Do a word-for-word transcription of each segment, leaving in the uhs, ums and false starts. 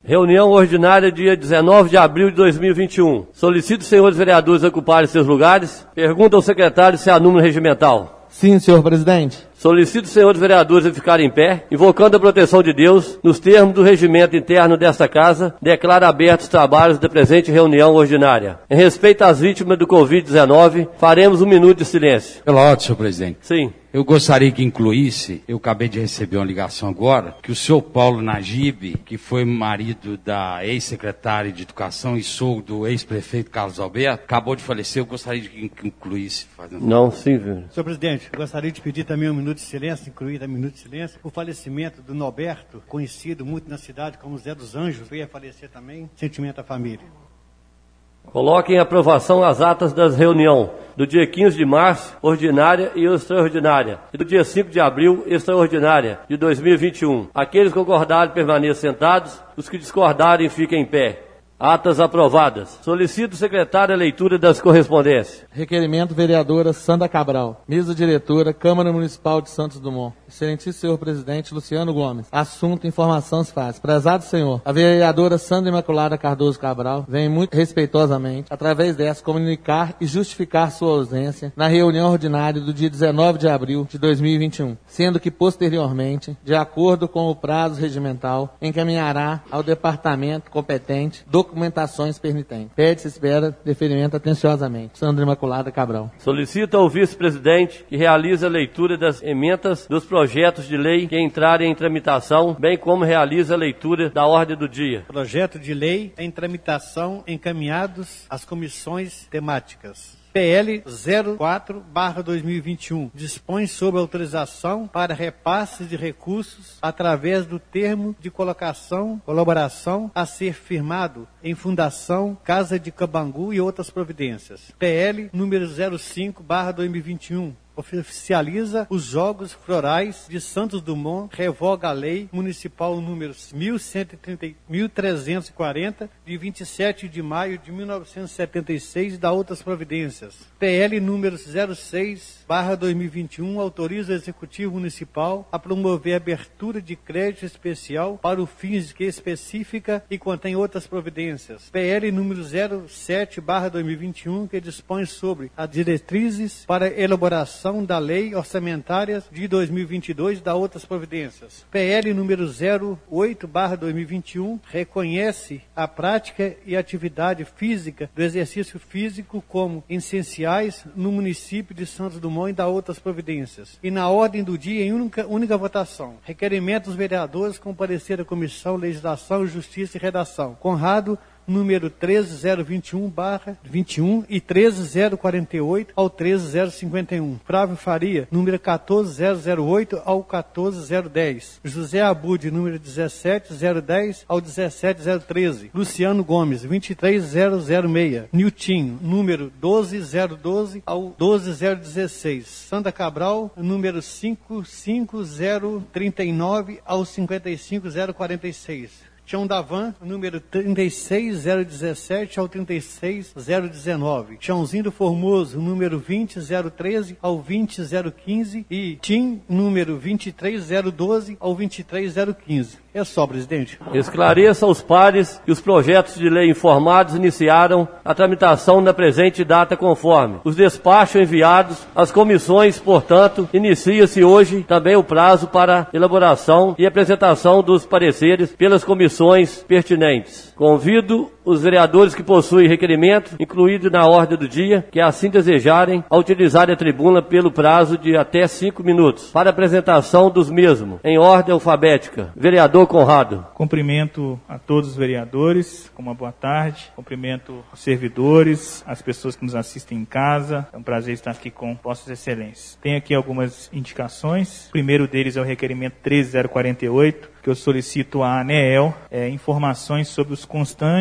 Reunião ordinária, dia dezenove de abril de dois mil e vinte e um. Solicito os senhores vereadores ocuparem seus lugares. Pergunta ao secretário se há número regimental. Sim, senhor presidente. Solicito os senhores vereadores a ficarem em pé, invocando a proteção de Deus, nos termos do regimento interno desta casa, declaro abertos os trabalhos da presente reunião ordinária. Em respeito às vítimas do covid dezenove, faremos um minuto de silêncio. Pela ordem, senhor presidente. Sim. Eu gostaria que incluísse, eu acabei de receber uma ligação agora, que o senhor Paulo Najib, que foi marido da ex-secretária de Educação e sogro do ex-prefeito Carlos Alberto, acabou de falecer. Eu gostaria que incluísse. Fazendo... Não, sim, filho. Senhor presidente, eu gostaria de pedir também um minuto de silêncio, incluir também um minuto de silêncio, o falecimento do Norberto, conhecido muito na cidade como Zé dos Anjos, veio a falecer também, sentimento à família. Coloquem em aprovação as atas das reuniões do dia quinze de março, ordinária e extraordinária, e do dia cinco de abril, extraordinária, de dois mil e vinte e um. Aqueles que concordarem permaneçam sentados, os que discordarem fiquem em pé. Atas aprovadas. Solicito o secretário a leitura das correspondências. Requerimento vereadora Sandra Cabral. Mesa diretora, Câmara Municipal de Santos Dumont. Excelentíssimo senhor presidente Luciano Gomes. Assunto, informação se faz. Prezado senhor, a vereadora Sandra Imaculada Cardoso Cabral vem muito respeitosamente, através dessa, comunicar e justificar sua ausência na reunião ordinária do dia dezenove de abril de dois mil e vinte e um, sendo que posteriormente, de acordo com o prazo regimental, encaminhará ao departamento competente documentações permitentes. Pede-se espera deferimento atenciosamente. Sandra Imaculada Cabral. Solicito ao vice-presidente que realize a leitura das emendas dos projetos de lei que entrarem em tramitação, bem como realize a leitura da ordem do dia. Projeto de lei em tramitação encaminhados às comissões temáticas. P L zero quatro barra dois mil e vinte e um dispõe sobre autorização para repasse de recursos através do termo de colocação, colaboração a ser firmado em Fundação Casa de Cabangu e outras providências. P L número zero cinco barra dois mil e vinte e um oficializa os Jogos Florais de Santos Dumont, revoga a Lei Municipal número mil trezentos e quarenta, de vinte e sete de maio de mil novecentos e setenta e seis, e da outras providências. P L número zero seis barra dois mil e vinte e um autoriza o Executivo Municipal a promover a abertura de crédito especial para o fins que especifica e contém outras providências. P L número zero sete barra dois mil e vinte e um, que dispõe sobre as diretrizes para elaboração da Lei Orçamentária de dois mil e vinte e dois e da outras providências. P L número zero oito barra dois mil e vinte e um reconhece a prática e atividade física do exercício físico como essenciais no município de Santos Dumont e da outras providências. E na ordem do dia, em única, única votação, requerimento dos vereadores comparecer à Comissão Legislação, Justiça e Redação. Conrado, número treze zero vinte e um barra vinte e um e treze zero quarenta e oito ao treze zero cinquenta e um. Flávio Faria, número quatorze zero zero oito ao quatorze zero dez. José Abud, número dezessete zero dez ao dezessete zero treze. Luciano Gomes, vinte e três zero zero seis. Niltinho, número doze zero doze ao doze zero dezesseis. Sandra Cabral, número cinquenta e cinco zero trinta e nove ao cinquenta e cinco zero quarenta e seis. Tião Davan, número trinta e seis zero dezessete ao trinta e seis zero dezenove. Tiãozinho do Formoso, número vinte zero treze ao vinte zero quinze. E Tim, número vinte e três zero doze ao vinte e três zero quinze. É só, presidente. Esclareça aos pares que os projetos de lei informados iniciaram a tramitação na presente data conforme os despachos enviados às comissões. Portanto, inicia-se hoje também o prazo para elaboração e apresentação dos pareceres pelas comissões pertinentes. Convido os vereadores que possuem requerimento, incluído na ordem do dia, que assim desejarem, a utilizar a tribuna pelo prazo de até cinco minutos, para apresentação dos mesmos, em ordem alfabética. Vereador Conrado. Cumprimento a todos os vereadores, com uma boa tarde. Cumprimento os servidores, as pessoas que nos assistem em casa. É um prazer estar aqui com Vossas Excelências. Tenho aqui algumas indicações. O primeiro deles é o requerimento treze zero quarenta e oito, que eu solicito à ANEEL é, informações sobre os constantes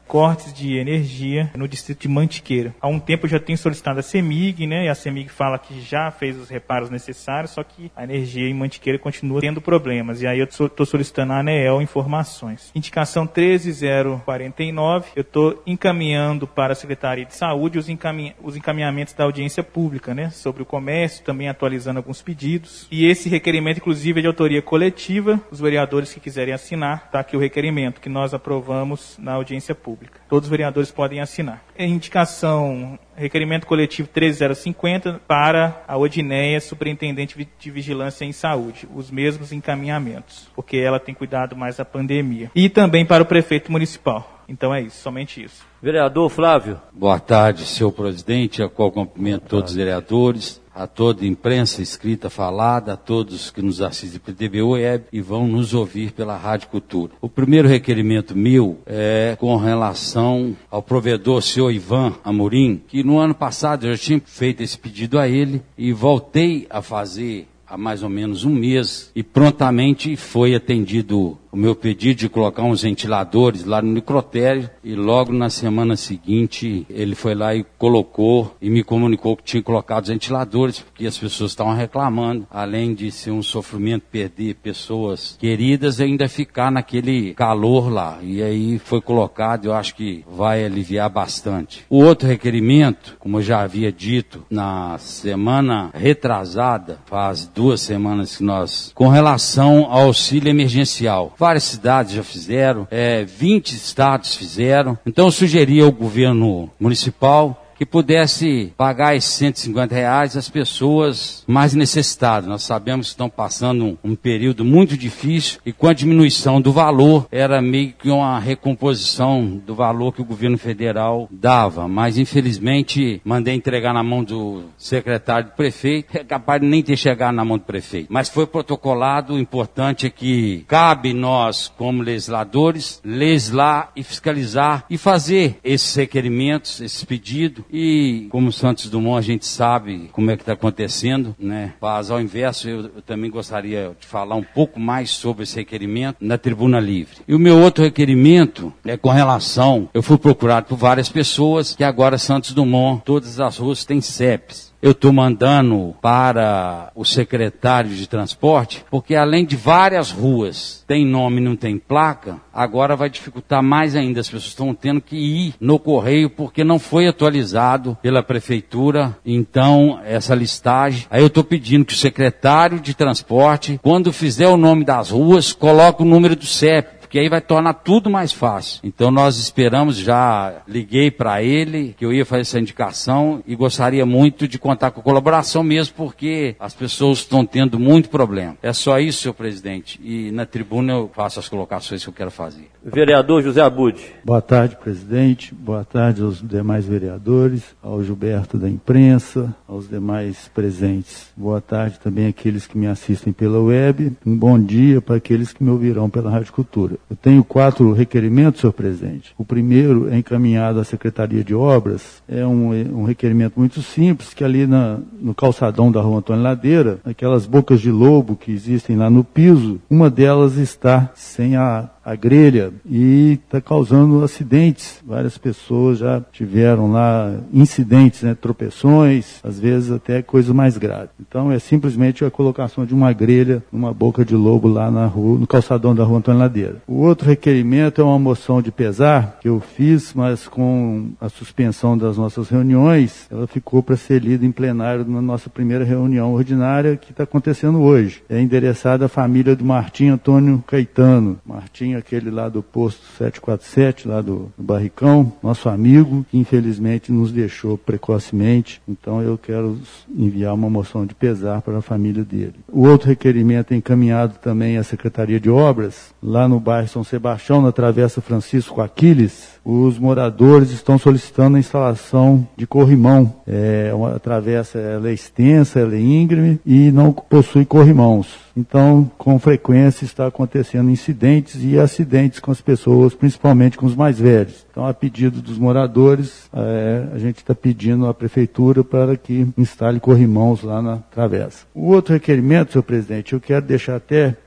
cortes de energia no distrito de Mantiqueira. Há um tempo eu já tenho solicitado a CEMIG, né, e a CEMIG fala que já fez os reparos necessários, só que a energia em Mantiqueira continua tendo problemas, e aí eu estou solicitando à ANEEL informações. Indicação treze zero quarenta e nove, eu estou encaminhando para a Secretaria de Saúde os, encaminha, os encaminhamentos da audiência pública, né, sobre o comércio, também atualizando alguns pedidos, e esse requerimento, inclusive, é de autoria coletiva. Os vereadores que quiserem assinar, está aqui o requerimento que nós aprovamos na audiência pública. Todos os vereadores podem assinar. Indicação, requerimento coletivo treze zero cinquenta para a Odineia, Superintendente de Vigilância em Saúde. Os mesmos encaminhamentos, porque ela tem cuidado mais da pandemia. E também para o prefeito municipal. Então é isso, somente isso. Vereador Flávio. Boa tarde, senhor presidente, a qual cumprimento todos os vereadores, a toda a imprensa escrita, falada, a todos que nos assistem pela T V Web e vão nos ouvir pela Rádio Cultura. O primeiro requerimento meu é com relação ao provedor, senhor Ivan Amorim, que no ano passado eu já tinha feito esse pedido a ele e voltei a fazer há mais ou menos um mês e prontamente foi atendido o meu pedido de colocar uns ventiladores lá no necrotério e logo na semana seguinte ele foi lá e colocou e me comunicou que tinha colocado os ventiladores porque as pessoas estavam reclamando, além de ser um sofrimento perder pessoas queridas, ainda ficar naquele calor lá, e aí foi colocado, eu acho que vai aliviar bastante. O outro requerimento, como eu já havia dito na semana retrasada, faz duas semanas que nós, com relação ao auxílio emergencial, várias cidades já fizeram, é, vinte estados fizeram. Então eu sugeri ao governo municipal que pudesse pagar esses cento e cinquenta reais às pessoas mais necessitadas. Nós sabemos que estão passando um, um período muito difícil e com a diminuição do valor, era meio que uma recomposição do valor que o governo federal dava. Mas, infelizmente, mandei entregar na mão do secretário do prefeito, é capaz de nem ter chegado na mão do prefeito. Mas foi protocolado, o importante é que cabe nós, como legisladores, legislar e fiscalizar e fazer esses requerimentos, esses pedidos. E como Santos Dumont a gente sabe como é que está acontecendo, né? Mas ao inverso, eu, eu também gostaria de falar um pouco mais sobre esse requerimento na tribuna livre. E o meu outro requerimento é com relação, eu fui procurado por várias pessoas que agora Santos Dumont, todas as ruas têm C E Ps. Eu estou mandando para o secretário de transporte, porque além de várias ruas tem nome e não tem placa, agora vai dificultar mais ainda. As pessoas estão tendo que ir no correio porque não foi atualizado pela prefeitura, então essa listagem. Aí eu estou pedindo que o secretário de transporte, quando fizer o nome das ruas, coloque o número do C E P. Porque aí vai tornar tudo mais fácil. Então nós esperamos, já liguei para ele, que eu ia fazer essa indicação e gostaria muito de contar com a colaboração mesmo, porque as pessoas estão tendo muito problema. É só isso, senhor presidente. E na tribuna eu faço as colocações que eu quero fazer. Vereador José Abud. Boa tarde, presidente. Boa tarde aos demais vereadores, ao Gilberto da imprensa, aos demais presentes. Boa tarde também àqueles que me assistem pela web. Um bom dia para aqueles que me ouvirão pela Rádio Cultura. Eu tenho quatro requerimentos, senhor presidente. O primeiro é encaminhado à Secretaria de Obras. É um, um requerimento muito simples, que ali na, no calçadão da Rua Antônio Ladeira, aquelas bocas de lobo que existem lá no piso, uma delas está sem a a grelha e está causando acidentes. Várias pessoas já tiveram lá incidentes, né, tropeções, às vezes até coisas mais graves. Então é simplesmente a colocação de uma grelha numa boca de lobo lá na rua, no calçadão da Rua Antônio Ladeira. O outro requerimento é uma moção de pesar que eu fiz, mas com a suspensão das nossas reuniões, ela ficou para ser lida em plenário na nossa primeira reunião ordinária que está acontecendo hoje. É endereçada à família do Martim Antônio Caetano. Martim, aquele lá do posto sete quatro sete, lá do, do Barricão, nosso amigo, que infelizmente nos deixou precocemente. Então eu quero enviar uma moção de pesar para a família dele. O outro requerimento é encaminhado também à Secretaria de Obras, lá no bairro São Sebastião, na Travessa Francisco Aquiles. Os moradores estão solicitando a instalação de corrimão. É, uma travessa, ela é extensa, ela é íngreme e não possui corrimãos. Então, com frequência está acontecendo incidentes e acidentes com as pessoas, principalmente com os mais velhos. Então, a pedido dos moradores, é, a gente está pedindo à Prefeitura para que instale corrimãos lá na travessa. O outro requerimento, senhor presidente, eu quero deixar até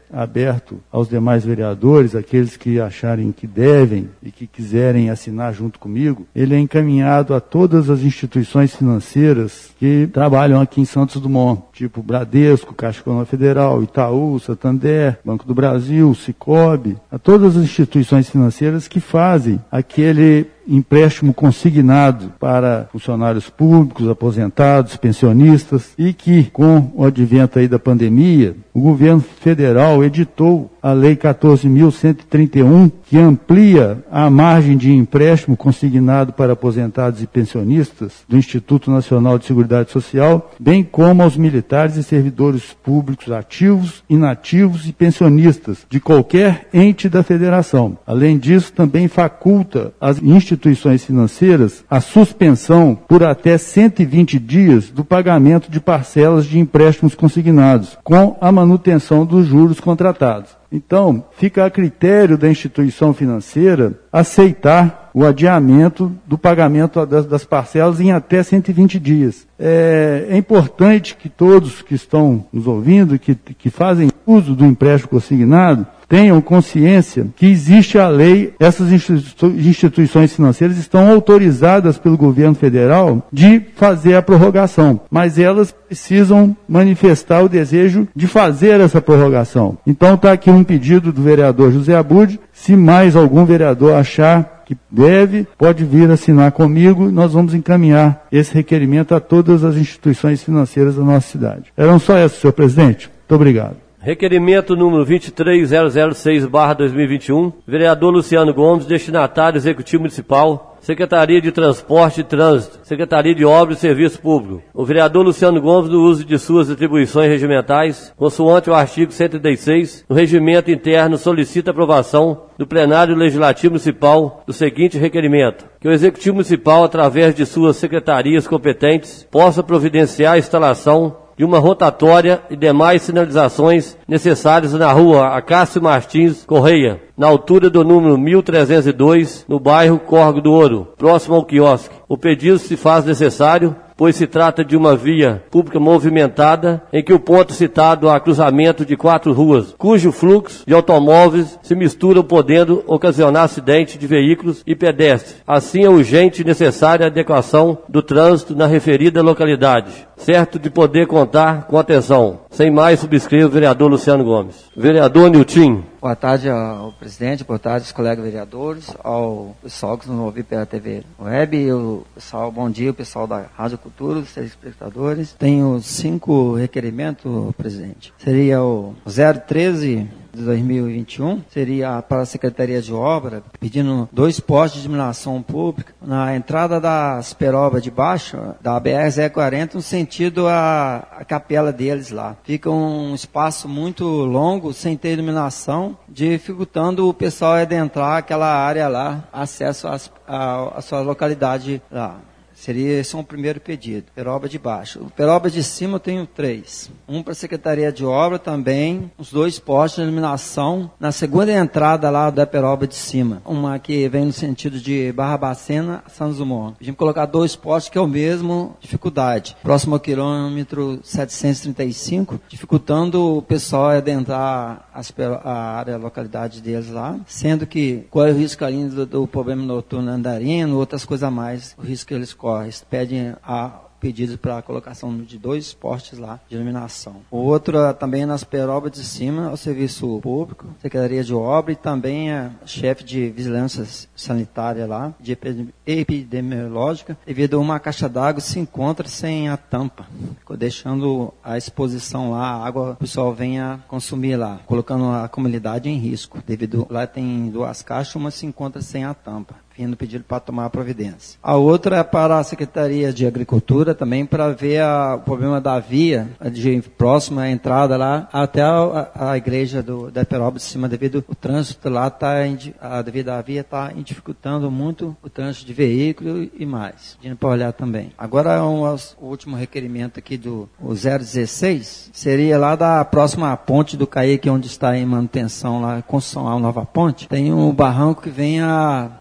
aberto aos demais vereadores, aqueles que acharem que devem e que quiserem assinar junto comigo, ele é encaminhado a todas as instituições financeiras que trabalham aqui em Santos Dumont, tipo Bradesco, Caixa Econômica Federal, Itaú, Santander, Banco do Brasil, Sicoob, a todas as instituições financeiras que fazem aquele empréstimo consignado para funcionários públicos, aposentados, pensionistas, e que, com o advento aí da pandemia, o governo federal editou a Lei quatorze mil cento e trinta e um, que amplia a margem de empréstimo consignado para aposentados e pensionistas do Instituto Nacional de Seguridade Social, bem como aos militares e servidores públicos ativos, inativos e pensionistas de qualquer ente da federação. Além disso, também faculta as instituições financeiras a suspensão por até cento e vinte dias do pagamento de parcelas de empréstimos consignados, com a manutenção dos juros contratados. Então, fica a critério da instituição financeira aceitar o adiamento do pagamento das, das parcelas em até cento e vinte dias. É, é importante que todos que estão nos ouvindo, que, que fazem uso do empréstimo consignado, tenham consciência que existe a lei, essas instituições financeiras estão autorizadas pelo governo federal de fazer a prorrogação, mas elas precisam manifestar o desejo de fazer essa prorrogação. Então está aqui um pedido do vereador José Abud, se mais algum vereador achar que deve, pode vir assinar comigo, nós vamos encaminhar esse requerimento a todas as instituições financeiras da nossa cidade. Eram só essas, senhor presidente. Muito obrigado. Requerimento número vinte e três mil seis barra dois mil e vinte e um, vereador Luciano Gomes, destinatário Executivo Municipal, Secretaria de Transporte e Trânsito, Secretaria de Obras e Serviço Público. O vereador Luciano Gomes, no uso de suas atribuições regimentais, consoante o artigo cento e trinta e seis, no regimento interno, solicita aprovação do plenário legislativo municipal do seguinte requerimento: que o Executivo Municipal, através de suas secretarias competentes, possa providenciar a instalação de uma rotatória e demais sinalizações necessárias na rua Acácio Martins Correia, na altura do número mil trezentos e dois, no bairro Córrego do Ouro, próximo ao quiosque. O pedido se faz necessário, pois se trata de uma via pública movimentada, em que o ponto citado há cruzamento de quatro ruas, cujo fluxo de automóveis se misturam, podendo ocasionar acidente de veículos e pedestres. Assim, é urgente e necessária a adequação do trânsito na referida localidade, certo de poder contar com atenção. Sem mais, subscrevo o vereador Luciano Gomes. Vereador Nilton. Boa tarde ao presidente, boa tarde aos colegas vereadores, ao pessoal que nos ouve pela T V Web, o pessoal, bom dia, o pessoal da Rádio Cultura, os telespectadores. Tenho cinco requerimentos, presidente. Seria o zero treze de dois mil e vinte e um, seria para a Secretaria de Obra, pedindo dois postes de iluminação pública na entrada da Superobra de baixo, da B R zero quarenta, no sentido a, a capela deles lá. Fica um espaço muito longo, sem ter iluminação, dificultando o pessoal adentrar aquela área lá, acesso às, a, a sua localidade lá. Seria esse um primeiro pedido, Peroba de baixo. O Peroba de cima eu tenho três. Um para a Secretaria de Obra também, os dois postes de iluminação na segunda entrada lá da Peroba de cima. Uma que vem no sentido de Barbacena a Santos Dumont. A gente colocar dois postes que é o mesmo dificuldade. Próximo ao quilômetro setecentos e trinta e cinco, dificultando o pessoal adentrar as, a área, a localidade deles lá. Sendo que corre o risco ali do, do problema noturno andarino, outras coisas a mais, o risco que eles correm. Pedem a pedidos para a colocação de dois postes lá de iluminação. O outro também nas Perobas de cima, o Serviço Público, Secretaria de Obra e também a chefe de Vigilância Sanitária lá, de epidemiológica, devido a uma caixa d'água se encontra sem a tampa, deixando a exposição lá, a água o pessoal venha consumir lá, colocando a comunidade em risco, devido lá tem duas caixas, uma se encontra sem a tampa. Vindo pedido para tomar a providência. A outra é para a Secretaria de Agricultura, também para ver a, o problema da via, de próxima à entrada lá, até a, a igreja do, da Peroba de cima, devido o trânsito lá, tá, a, devido à via está dificultando muito o trânsito de veículo e mais. Pedindo para olhar também. Agora, um, o último requerimento aqui do o zero dezesseis, seria lá da próxima ponte do Caique, onde está em manutenção lá, construção lá, nova ponte, tem um barranco que vem a, com essa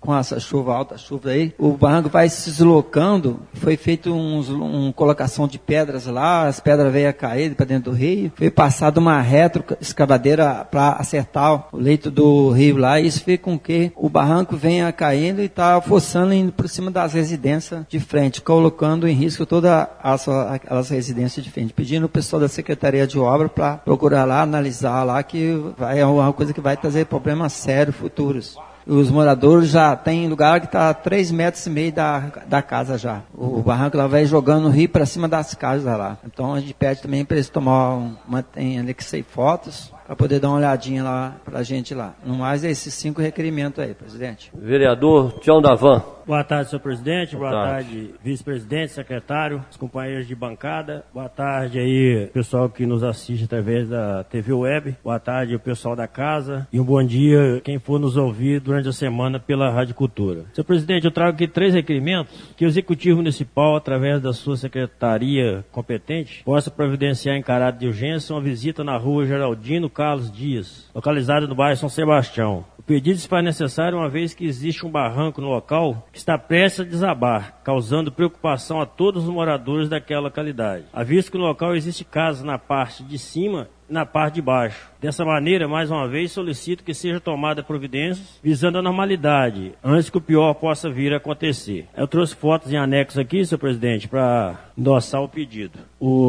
chuva, alta chuva aí, o barranco vai se deslocando, foi feito uns, uma colocação de pedras lá, as pedras veio a cair para dentro do rio, foi passada uma retro escavadeira para acertar o leito do rio lá, e isso fez com que o barranco venha caindo e está forçando indo por cima das residências de frente, colocando em risco todas as, as residências de frente, pedindo o pessoal da Secretaria de Obra para procurar lá, analisar lá, que vai, é uma coisa que vai trazer problemas sérios futuros. Os moradores já tem lugar que está a três metros e meio da, da casa já. O barranco lá vai jogando o rio para cima das casas lá. Então a gente pede também para eles tomar uma, tem anexei fotos para poder dar uma olhadinha lá para a gente lá. No mais, é esses cinco requerimentos aí, presidente. Vereador Tião Davan. Boa tarde, senhor presidente. Boa, Boa tarde, tarde vice-presidente, secretário, os companheiros de bancada. Boa tarde aí, pessoal que nos assiste através da T V Web. Boa tarde, o pessoal da casa. E um bom dia quem for nos ouvir durante a semana pela Rádio Cultura. Senhor presidente, eu trago aqui três requerimentos que o Executivo Municipal, através da sua secretaria competente, possa providenciar em caráter de urgência uma visita na rua Geraldino Carlos Dias, localizada no bairro São Sebastião. O pedido se faz necessário uma vez que existe um barranco no local que está prestes a desabar, causando preocupação a todos os moradores daquela localidade. À vista que no local existe casa na parte de cima e na parte de baixo. Dessa maneira, mais uma vez, solicito que seja tomada providências visando a normalidade, antes que o pior possa vir a acontecer. Eu trouxe fotos em anexo aqui, senhor presidente, para endossar o pedido.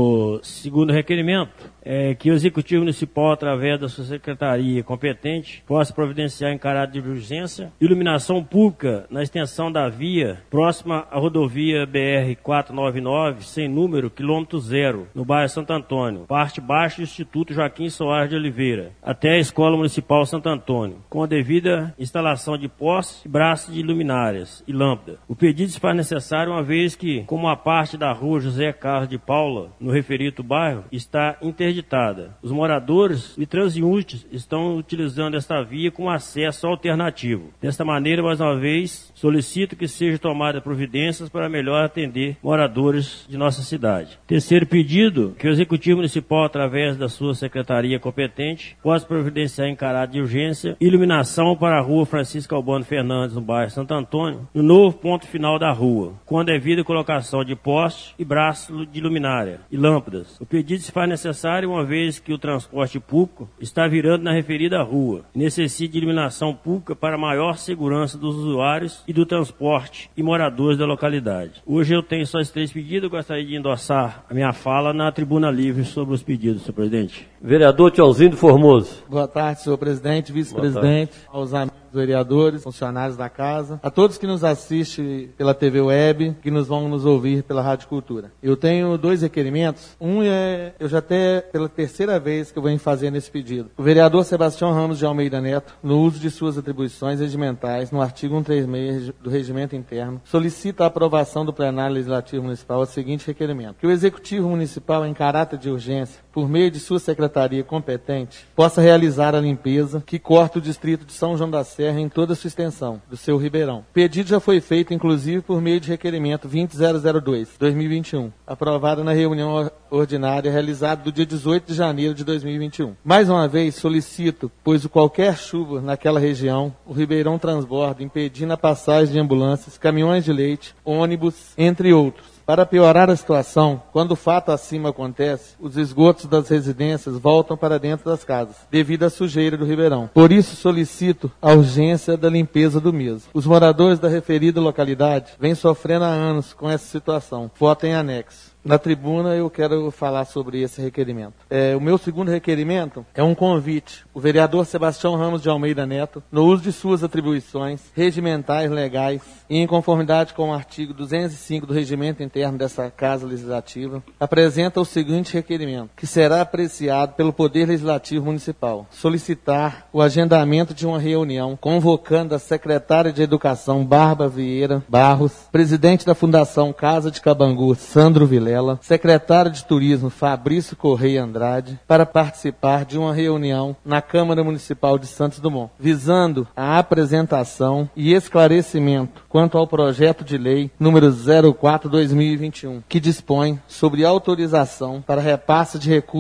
O segundo requerimento é que o Executivo Municipal, através da sua secretaria competente, possa providenciar em caráter de urgência iluminação pública na extensão da via próxima à rodovia B R quatrocentos e noventa e nove, sem número, quilômetro zero, no bairro Santo Antônio, parte baixa do Instituto Joaquim Soares de Oliveira, até a Escola Municipal Santo Antônio, com a devida instalação de postes e braços de luminárias e lâmpada. O pedido se faz necessário uma vez que, como a parte da rua José Carlos de Paula, no referido bairro, está interditada. Os moradores e transeuntes estão utilizando esta via como acesso alternativo. Desta maneira, mais uma vez, solicito que sejam tomadas providências para melhor atender moradores de nossa cidade. Terceiro pedido, que o Executivo Municipal, através da sua secretaria competente, possa providenciar em caráter de urgência iluminação para a rua Francisco Albano Fernandes, no bairro Santo Antônio, no novo ponto final da rua, com a devida colocação de postes e braços de luminária e lâmpadas. O pedido se faz necessário uma vez que o transporte público está virando na referida rua e necessita de iluminação pública para maior segurança dos usuários e do transporte e moradores da localidade. Hoje eu tenho só esses três pedidos, eu gostaria de endossar a minha fala na tribuna livre sobre os pedidos, senhor presidente. Vereador Tiãozinho do Formoso. Boa tarde, senhor presidente, vice-presidente, aos amigos vereadores, funcionários da casa, a todos que nos assistem pela T V Web, que nos vão nos ouvir pela Rádio Cultura. Eu tenho dois requerimentos. Um é, eu já até pela terceira vez que eu venho fazer nesse pedido. O vereador Sebastião Ramos de Almeida Neto, no uso de suas atribuições regimentais, no artigo cento e trinta e seis do Regimento Interno, solicita a aprovação do plenário legislativo municipal o seguinte requerimento: que o Executivo Municipal, em caráter de urgência, por meio de sua secretaria competente, possa realizar a limpeza que corta o distrito de São João da Serra em toda a sua extensão, do seu Ribeirão. O pedido já foi feito, inclusive, por meio de requerimento vinte mil dois barra dois mil e vinte e um, aprovado na reunião ordinária realizada do dia dezoito de janeiro de dois mil e vinte e um. Mais uma vez, solicito, pois o qualquer chuva naquela região, o Ribeirão transborda, impedindo a passagem de ambulâncias, caminhões de leite, ônibus, entre outros. Para piorar a situação, quando o fato acima acontece, os esgotos das residências voltam para dentro das casas, devido à sujeira do Ribeirão. Por isso, solicito a urgência da limpeza do mesmo. Os moradores da referida localidade vêm sofrendo há anos com essa situação. Foto em anexo. Na tribuna eu quero falar sobre esse requerimento. É, o meu segundo requerimento é um convite. O vereador Sebastião Ramos de Almeida Neto, no uso de suas atribuições regimentais legais e em conformidade com o artigo duzentos e cinco do Regimento Interno dessa Casa Legislativa, apresenta o seguinte requerimento, que será apreciado pelo Poder Legislativo Municipal: solicitar o agendamento de uma reunião convocando a secretária de Educação, Bárbara Vieira Barros, presidente da Fundação Casa de Cabangu, Sandro Vilela, secretário de Turismo, Fabrício Correia Andrade, para participar de uma reunião na Câmara Municipal de Santos Dumont, visando a apresentação e esclarecimento quanto ao projeto de lei número zero quatro barra dois mil e vinte e um, que dispõe sobre autorização para repasse de recursos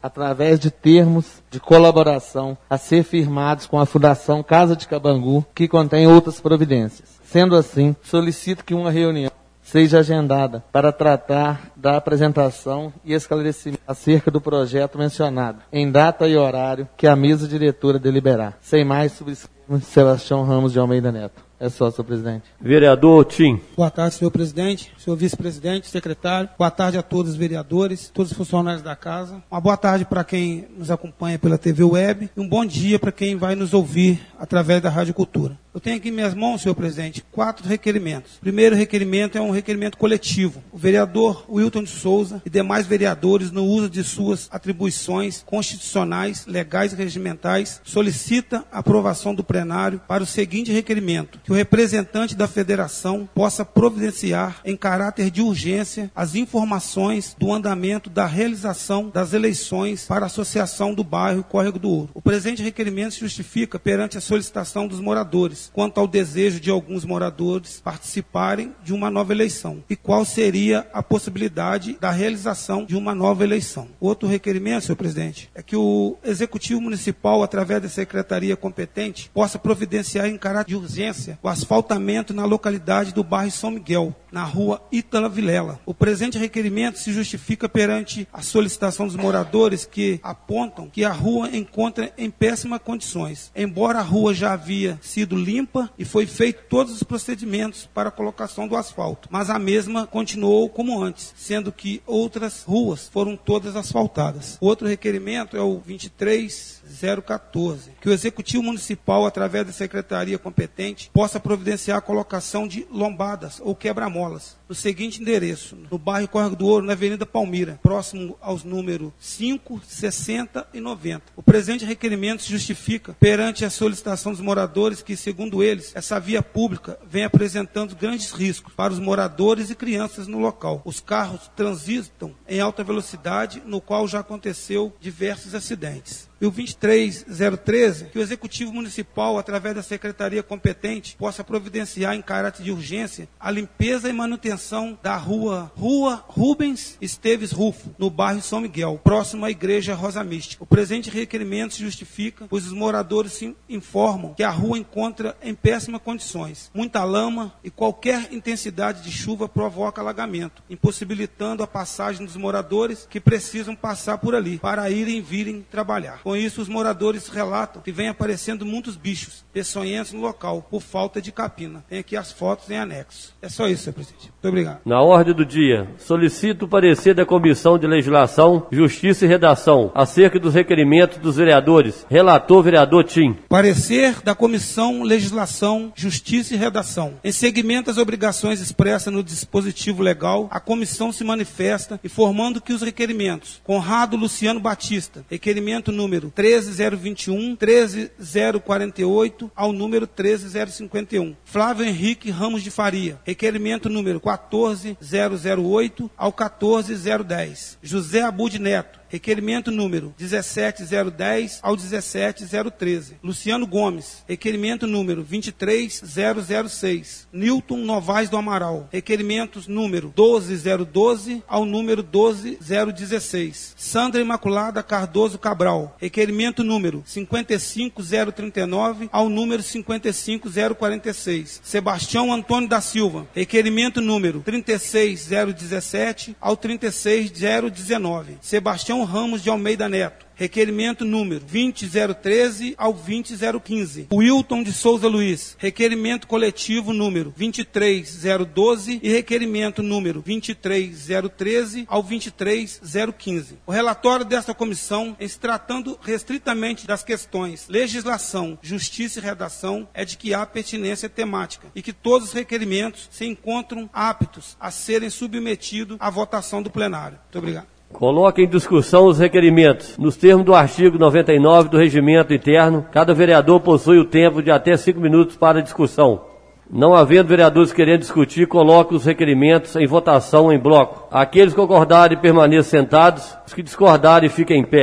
através de termos de colaboração a ser firmados com a Fundação Casa de Cabangu, que contém outras providências. Sendo assim, solicito que uma reunião seja agendada para tratar da apresentação e esclarecimento acerca do projeto mencionado, em data e horário que a mesa diretora deliberar. Sem mais, subscrevo Sebastião Ramos de Almeida Neto. É só, senhor presidente. Vereador Tim. Boa tarde, senhor presidente, senhor vice-presidente, secretário. Boa tarde a todos os vereadores, todos os funcionários da casa. Uma boa tarde para quem nos acompanha pela T V Web e um bom dia para quem vai nos ouvir através da Rádio Cultura. Eu tenho aqui em minhas mãos, senhor presidente, quatro requerimentos. O primeiro requerimento é um requerimento coletivo. O vereador Wilton de Souza e demais vereadores, no uso de suas atribuições constitucionais, legais e regimentais, solicita a aprovação do plenário para o seguinte requerimento: que o representante da federação possa providenciar, em caráter de urgência, as informações do andamento da realização das eleições para a Associação do Bairro Córrego do Ouro. O presente requerimento se justifica perante a solicitação dos moradores, quanto ao desejo de alguns moradores participarem de uma nova eleição, e qual seria a possibilidade da realização de uma nova eleição. Outro requerimento, senhor presidente, é que o Executivo Municipal, através da Secretaria competente, possa providenciar em caráter de urgência o asfaltamento na localidade do bairro São Miguel, na rua Ítala Vilela. O presente requerimento se justifica perante a solicitação dos moradores que apontam que a rua encontra em péssimas condições, embora a rua já havia sido limpa e foi feito todos os procedimentos para a colocação do asfalto, mas a mesma continuou como antes, sendo que outras ruas foram todas asfaltadas. O outro requerimento é o vinte e três zero quatorze, que o Executivo Municipal, através da Secretaria competente, possa providenciar a colocação de lombadas ou quebra-molas no seguinte endereço: no bairro Córrego do Ouro, na Avenida Palmira, próximo aos números cinco, sessenta e noventa. O presente requerimento se justifica perante a solicitação dos moradores que, segundo eles, essa via pública vem apresentando grandes riscos para os moradores e crianças no local. Os carros transitam em alta velocidade, no qual já aconteceu diversos acidentes. E o vinte e três zero treze, que o Executivo Municipal, através da Secretaria competente, possa providenciar em caráter de urgência a limpeza e manutenção da rua Rua Rubens Esteves Rufo, no bairro São Miguel, próximo à Igreja Rosa Mística. O presente requerimento se justifica, pois os moradores se informam que a rua encontra em péssimas condições, muita lama e qualquer intensidade de chuva provoca alagamento, impossibilitando a passagem dos moradores que precisam passar por ali para irem e virem trabalhar. Com isso, os moradores relatam que vem aparecendo muitos bichos peçonhentos no local, por falta de capina. Tem aqui as fotos em anexo. É só isso, senhor presidente. Muito obrigado. Na ordem do dia, solicito o parecer da Comissão de Legislação, Justiça e Redação acerca dos requerimentos dos vereadores. Relator, vereador Tim. Parecer da Comissão Legislação, Justiça e Redação. Em seguimento às obrigações expressas no dispositivo legal, a comissão se manifesta informando que os requerimentos: Conrado Luciano Batista, requerimento número treze zero vinte e um, treze zero quarenta e oito ao número treze zero cinquenta e um. Flávio Henrique Ramos de Faria, requerimento número quatorze zero zero oito ao quatorze zero dez. José Abud Neto, requerimento número dezessete zero dez ao dezessete zero treze. Luciano Gomes, requerimento número vinte e três zero zero seis. Nilton Novaes do Amaral, requerimentos número doze zero doze ao número doze zero dezesseis. Sandra Imaculada Cardoso Cabral, requerimento número cinquenta e cinco zero trinta e nove ao número cinquenta e cinco zero quarenta e seis. Sebastião Antônio da Silva, requerimento número trinta e seis zero dezessete ao trinta e seis zero dezenove. Sebastião Ramos de Almeida Neto, requerimento número vinte zero treze ao vinte zero quinze. Wilton de Souza Luiz, requerimento coletivo número vinte e três zero doze e requerimento número vinte e três zero treze ao vinte e três zero quinze. O relatório desta comissão, em se tratando restritamente das questões legislação, justiça e redação, é de que há pertinência temática e que todos os requerimentos se encontram aptos a serem submetidos à votação do plenário. Muito obrigado. Coloque em discussão os requerimentos. Nos termos do artigo noventa e nove do Regimento Interno, cada vereador possui o tempo de até cinco minutos para discussão. Não havendo vereadores querendo discutir, coloque os requerimentos em votação em bloco. Aqueles que concordarem permaneçam sentados, os que discordarem fiquem em pé.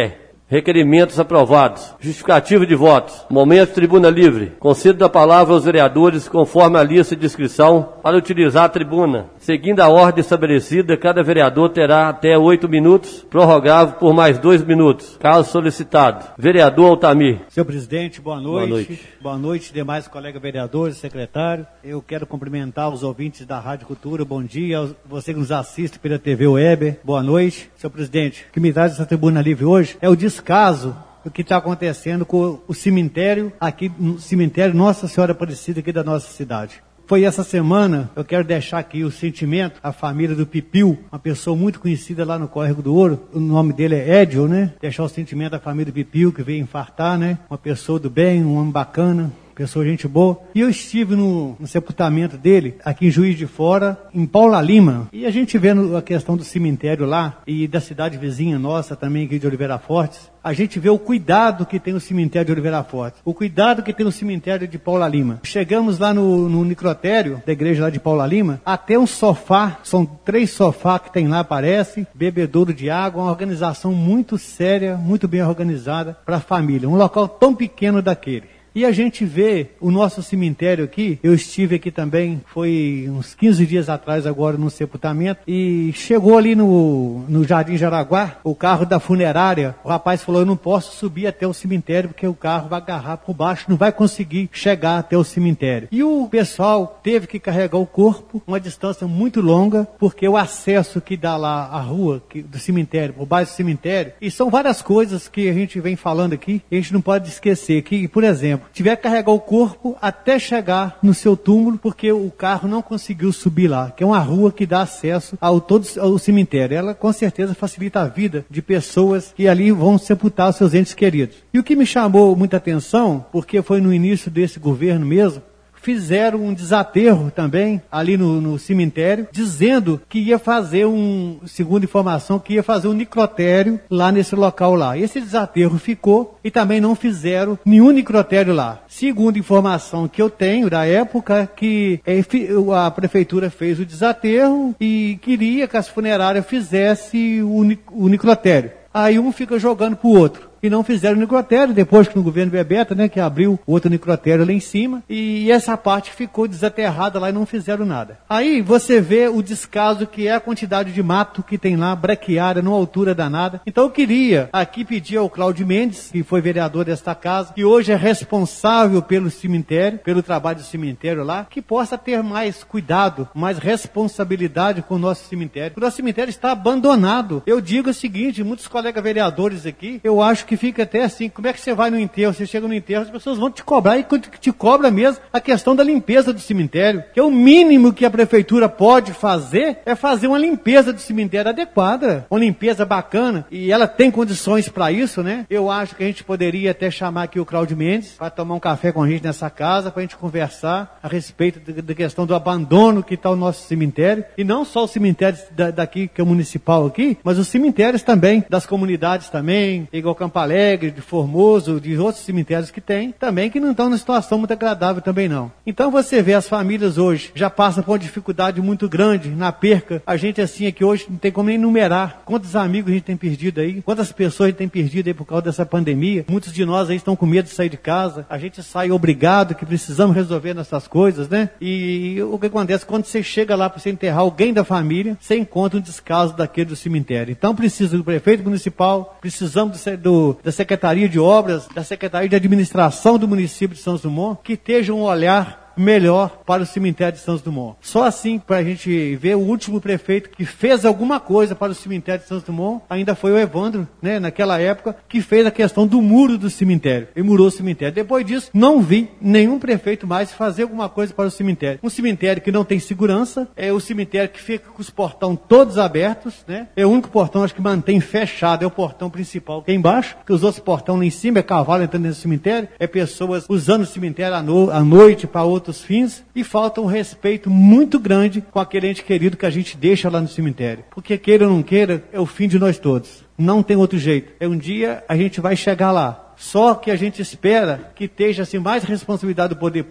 Requerimentos aprovados. Justificativo de votos. Momento tribuna livre. Concedo a palavra aos vereadores conforme a lista de inscrição para utilizar a tribuna. Seguindo a ordem estabelecida, cada vereador terá até oito minutos, prorrogável por mais dois minutos, caso solicitado. Vereador Altamir. Senhor presidente, boa noite. Boa noite. Boa noite, demais colegas vereadores, secretário. Eu quero cumprimentar os ouvintes da Rádio Cultura. Bom dia. Você que nos assiste pela T V Web. Boa noite. Senhor presidente, o que me traz essa tribuna livre hoje é o descaso do que está acontecendo com o cemitério, aqui no cemitério Nossa Senhora Aparecida aqui da nossa cidade. Foi essa semana, eu quero deixar aqui o sentimento, a família do Pipiu, uma pessoa muito conhecida lá no Córrego do Ouro, o nome dele é Edio, né? Deixar o sentimento da família do Pipiu, que veio infartar, né? Uma pessoa do bem, um homem bacana, pessoa gente boa. E eu estive no, no sepultamento dele, aqui em Juiz de Fora, em Paula Lima. E a gente vendo a questão do cemitério lá, e da cidade vizinha nossa também, aqui de Oliveira Fortes, a gente vê o cuidado que tem o cemitério de Oliveira Fortes, o cuidado que tem o cemitério de Paula Lima. Chegamos lá no, no necrotério da igreja lá de Paula Lima, até um sofá, são três sofás que tem lá, parece, bebedouro de água, uma organização muito séria, muito bem organizada para a família. Um local tão pequeno daquele. E a gente vê o nosso cemitério aqui, eu estive aqui também, foi uns quinze dias atrás agora no sepultamento, e chegou ali no, no Jardim Jaraguá, o carro da funerária, o rapaz falou, eu não posso subir até o cemitério, porque o carro vai agarrar por baixo, não vai conseguir chegar até o cemitério. E o pessoal teve que carregar o corpo, uma distância muito longa, porque o acesso que dá lá à rua que, do cemitério, por baixo do cemitério, e são várias coisas que a gente vem falando aqui, a gente não pode esquecer que, por exemplo, tiver que carregar o corpo até chegar no seu túmulo, porque o carro não conseguiu subir lá, que é uma rua que dá acesso ao todo ao cemitério. Ela com certeza facilita a vida de pessoas que ali vão sepultar os seus entes queridos. E o que me chamou muita atenção, porque foi no início desse governo mesmo, fizeram um desaterro também ali no, no cemitério, dizendo que ia fazer um, segundo informação, que ia fazer um necrotério lá nesse local lá. Esse desaterro ficou e também não fizeram nenhum necrotério lá. Segundo informação que eu tenho da época, que a prefeitura fez o desaterro e queria que as funerárias fizessem o, o necrotério. Aí um fica jogando pro outro. E não fizeram o necrotério, depois que no governo Bebeta, né, que abriu outro necrotério lá em cima, e essa parte ficou desaterrada lá e não fizeram nada. Aí você vê o descaso que é a quantidade de mato que tem lá, braquiária, numa altura danada. Então eu queria aqui pedir ao Cláudio Mendes, que foi vereador desta casa, que hoje é responsável pelo cemitério, pelo trabalho do cemitério lá, que possa ter mais cuidado, mais responsabilidade com o nosso cemitério. O nosso cemitério está abandonado. Eu digo o seguinte, muitos colegas vereadores aqui, eu acho que que fica até assim, como é que você vai no enterro, você chega no enterro, as pessoas vão te cobrar e te cobra mesmo a questão da limpeza do cemitério, que é o mínimo que a prefeitura pode fazer, é fazer uma limpeza do cemitério adequada, uma limpeza bacana, e ela tem condições para isso, né? Eu acho que a gente poderia até chamar aqui o Cláudio Mendes para tomar um café com a gente nessa casa, para a gente conversar a respeito da questão do abandono que está o nosso cemitério, e não só os cemitérios da, daqui, que é o municipal aqui, mas os cemitérios também, das comunidades também, igual Campo Alegre, de Formoso, de outros cemitérios que tem, também que não estão numa situação muito agradável também não. Então você vê as famílias hoje, já passam por uma dificuldade muito grande na perca. A gente assim aqui hoje não tem como nem enumerar quantos amigos a gente tem perdido aí, quantas pessoas a gente tem perdido aí por causa dessa pandemia. Muitos de nós aí estão com medo de sair de casa, a gente sai obrigado que precisamos resolver essas coisas, né? E o que acontece quando você chega lá para você enterrar alguém da família, você encontra um descaso daquele do cemitério. Então precisa do prefeito municipal, precisamos do, do da Secretaria de Obras, da Secretaria de Administração do município de Santos Dumont, que esteja um olhar melhor para o cemitério de Santos Dumont. Só assim, para a gente ver, o último prefeito que fez alguma coisa para o cemitério de Santos Dumont, ainda foi o Evandro, né, naquela época, que fez a questão do muro do cemitério, e murou o cemitério. Depois disso, não vi nenhum prefeito mais fazer alguma coisa para o cemitério. Um cemitério que não tem segurança, é o cemitério que fica com os portões todos abertos, né, é o único portão, acho que mantém fechado, é o portão principal aqui embaixo, que os outros portões lá em cima, é cavalo entrando nesse cemitério, é pessoas usando o cemitério à, no, à noite para outros outros fins, e falta um respeito muito grande com aquele ente querido que a gente deixa lá no cemitério. Porque queira ou não queira, é o fim de nós todos. Não tem outro jeito. É um dia a gente vai chegar lá. Só que a gente espera que esteja assim, mais responsabilidade do poder público,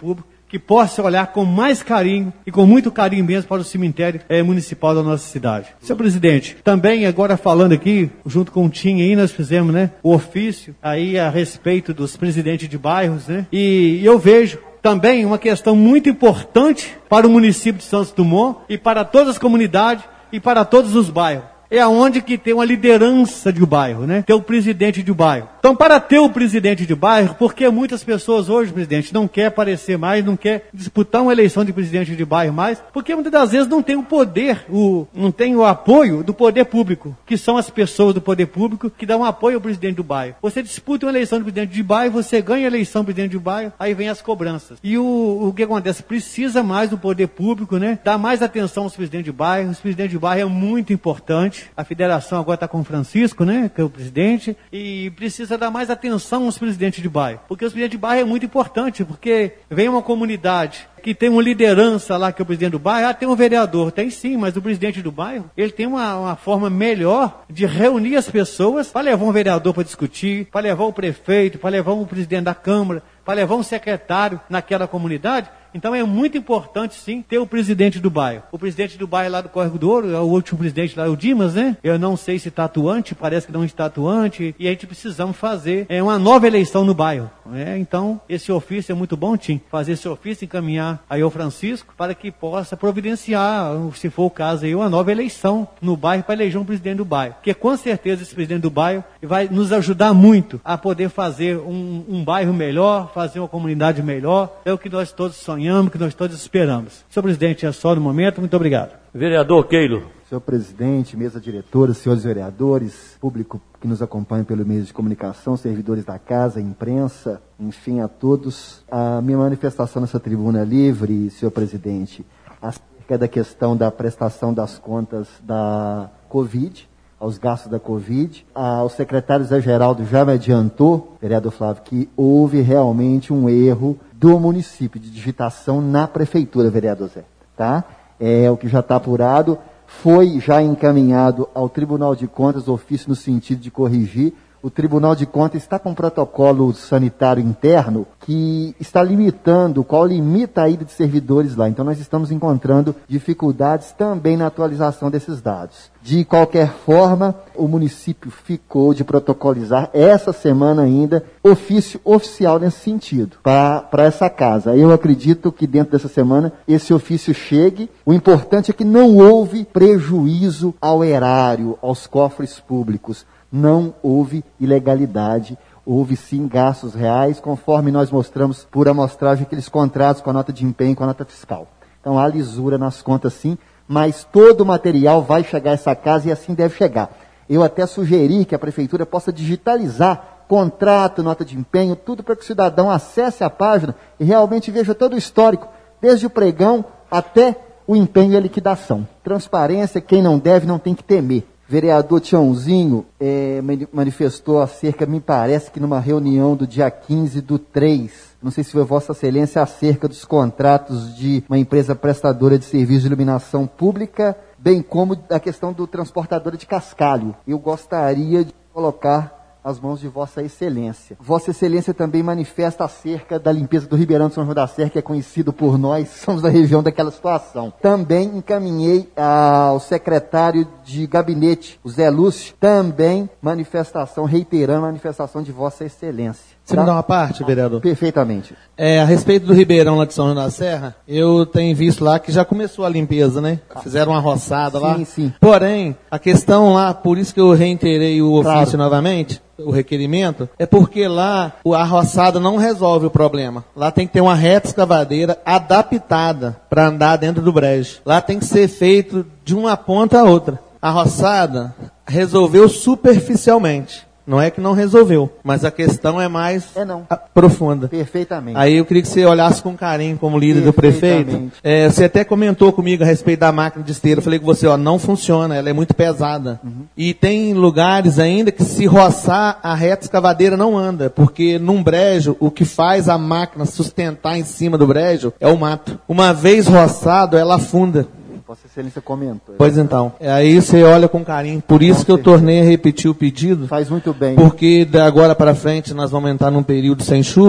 que possa olhar com mais carinho e com muito carinho mesmo para o cemitério é, municipal da nossa cidade. Senhor presidente, também agora falando aqui, junto com o Tim aí, nós fizemos, né, o ofício aí a respeito dos presidentes de bairros, né, e eu vejo também uma questão muito importante para o município de Santos Dumont e para todas as comunidades e para todos os bairros. É aonde que tem uma liderança de bairro, né? Ter o presidente de bairro. Então, para ter o presidente de bairro, porque muitas pessoas hoje, presidente, não quer aparecer mais, não quer disputar uma eleição de presidente de bairro mais, porque muitas das vezes não tem o poder, o, não tem o apoio do poder público, que são as pessoas do poder público que dão apoio ao presidente do bairro. Você disputa uma eleição de presidente de bairro, você ganha a eleição de presidente de bairro, aí vem as cobranças. E o, o que acontece? Precisa mais do poder público, né? Dar mais atenção aos presidentes de bairro. Os presidentes de bairro é muito importante. A federação agora está com o Francisco, né, que é o presidente, e precisa dar mais atenção aos presidentes de bairro, porque os presidentes de bairro é muito importante, porque vem uma comunidade que tem uma liderança lá, que é o presidente do bairro, ah, tem um vereador, tem sim, mas o presidente do bairro, ele tem uma, uma forma melhor de reunir as pessoas para levar um vereador para discutir, para levar o prefeito, para levar um presidente da Câmara, para levar um secretário naquela comunidade. Então é muito importante, sim, ter o presidente do bairro. O presidente do bairro lá do Córrego do Ouro, é o último presidente lá, o Dimas, né? Eu não sei se está atuante, parece que não está atuante, e a gente precisamos fazer é, uma nova eleição no bairro. Né? Então, esse ofício é muito bom, Tim, fazer esse ofício, encaminhar aí ao Francisco, para que possa providenciar, se for o caso aí, uma nova eleição no bairro para eleger um presidente do bairro. Porque com certeza esse presidente do bairro vai nos ajudar muito a poder fazer um, um bairro melhor, fazer uma comunidade melhor. É o que nós todos sonhamos, que nós todos esperamos. Senhor presidente, é só no momento. Muito obrigado. Vereador Keilo. Senhor presidente, mesa diretora, senhores vereadores, público que nos acompanha pelo meio de comunicação, servidores da casa, imprensa, enfim, a todos. A minha manifestação nessa tribuna livre, senhor presidente, acerca da questão da prestação das contas da Covid, aos gastos da Covid. Ah, o secretário Zé Geraldo já me adiantou, vereador Flávio, que houve realmente um erro do município de digitação na prefeitura, vereador Zé. Tá? É o que já está apurado. Foi já encaminhado ao Tribunal de Contas, ofício no sentido de corrigir. O Tribunal de Contas está com um protocolo sanitário interno que está limitando, qual limita a ida de servidores lá. Então nós estamos encontrando dificuldades também na atualização desses dados. De qualquer forma, o município ficou de protocolizar essa semana ainda ofício oficial nesse sentido, para essa casa. Eu acredito que dentro dessa semana esse ofício chegue. O importante é que não houve prejuízo ao erário, aos cofres públicos. Não houve ilegalidade, houve sim gastos reais, conforme nós mostramos por amostragem aqueles contratos com a nota de empenho, com a nota fiscal. Então há lisura nas contas sim, mas todo o material vai chegar a essa casa e assim deve chegar. Eu até sugeri que a prefeitura possa digitalizar contrato, nota de empenho, tudo para que o cidadão acesse a página e realmente veja todo o histórico, desde o pregão até o empenho e a liquidação. Transparência, quem não deve não tem que temer. Vereador Tiãozinho é, manifestou acerca, me parece que numa reunião do dia quinze do três, não sei se foi Vossa Excelência, acerca dos contratos de uma empresa prestadora de serviço de iluminação pública, bem como a questão do transportador de cascalho. Eu gostaria de colocar as mãos de Vossa Excelência. Vossa Excelência também manifesta acerca da limpeza do Ribeirão de São João da Serra, que é conhecido por nós, somos da região daquela situação. Também encaminhei ao secretário de gabinete, o Zé Lúcio, também manifestação, reiterando a manifestação de Vossa Excelência. Você tá? Me dá uma parte, vereador? Perfeitamente. É, a respeito do Ribeirão lá de São João da Serra, eu tenho visto lá que já começou a limpeza, né? Fizeram uma roçada sim, lá. Sim, sim. Porém, a questão lá, por isso que eu reiterei o ofício claro. novamente, o requerimento, é porque lá a roçada não resolve o problema. Lá tem que ter uma reta escavadeira adaptada para andar dentro do brejo. Lá tem que ser feito de uma ponta a outra. A roçada resolveu superficialmente. Não é que não resolveu, mas a questão é mais é não. profunda. Perfeitamente. Aí eu queria que você olhasse com carinho como líder do prefeito. É, você até comentou comigo a respeito da máquina de esteira. Eu falei com você, ó, não funciona, ela é muito pesada. Uhum. E tem lugares ainda que se roçar, a reta escavadeira não anda, porque num brejo, o que faz a máquina sustentar em cima do brejo é o mato. Uma vez roçado, ela afunda. Vossa Excelência comentou. Pois então. Aí você olha com carinho. Por isso que eu tornei a repetir o pedido. Faz muito bem. Porque da agora para frente nós vamos entrar num período sem chuva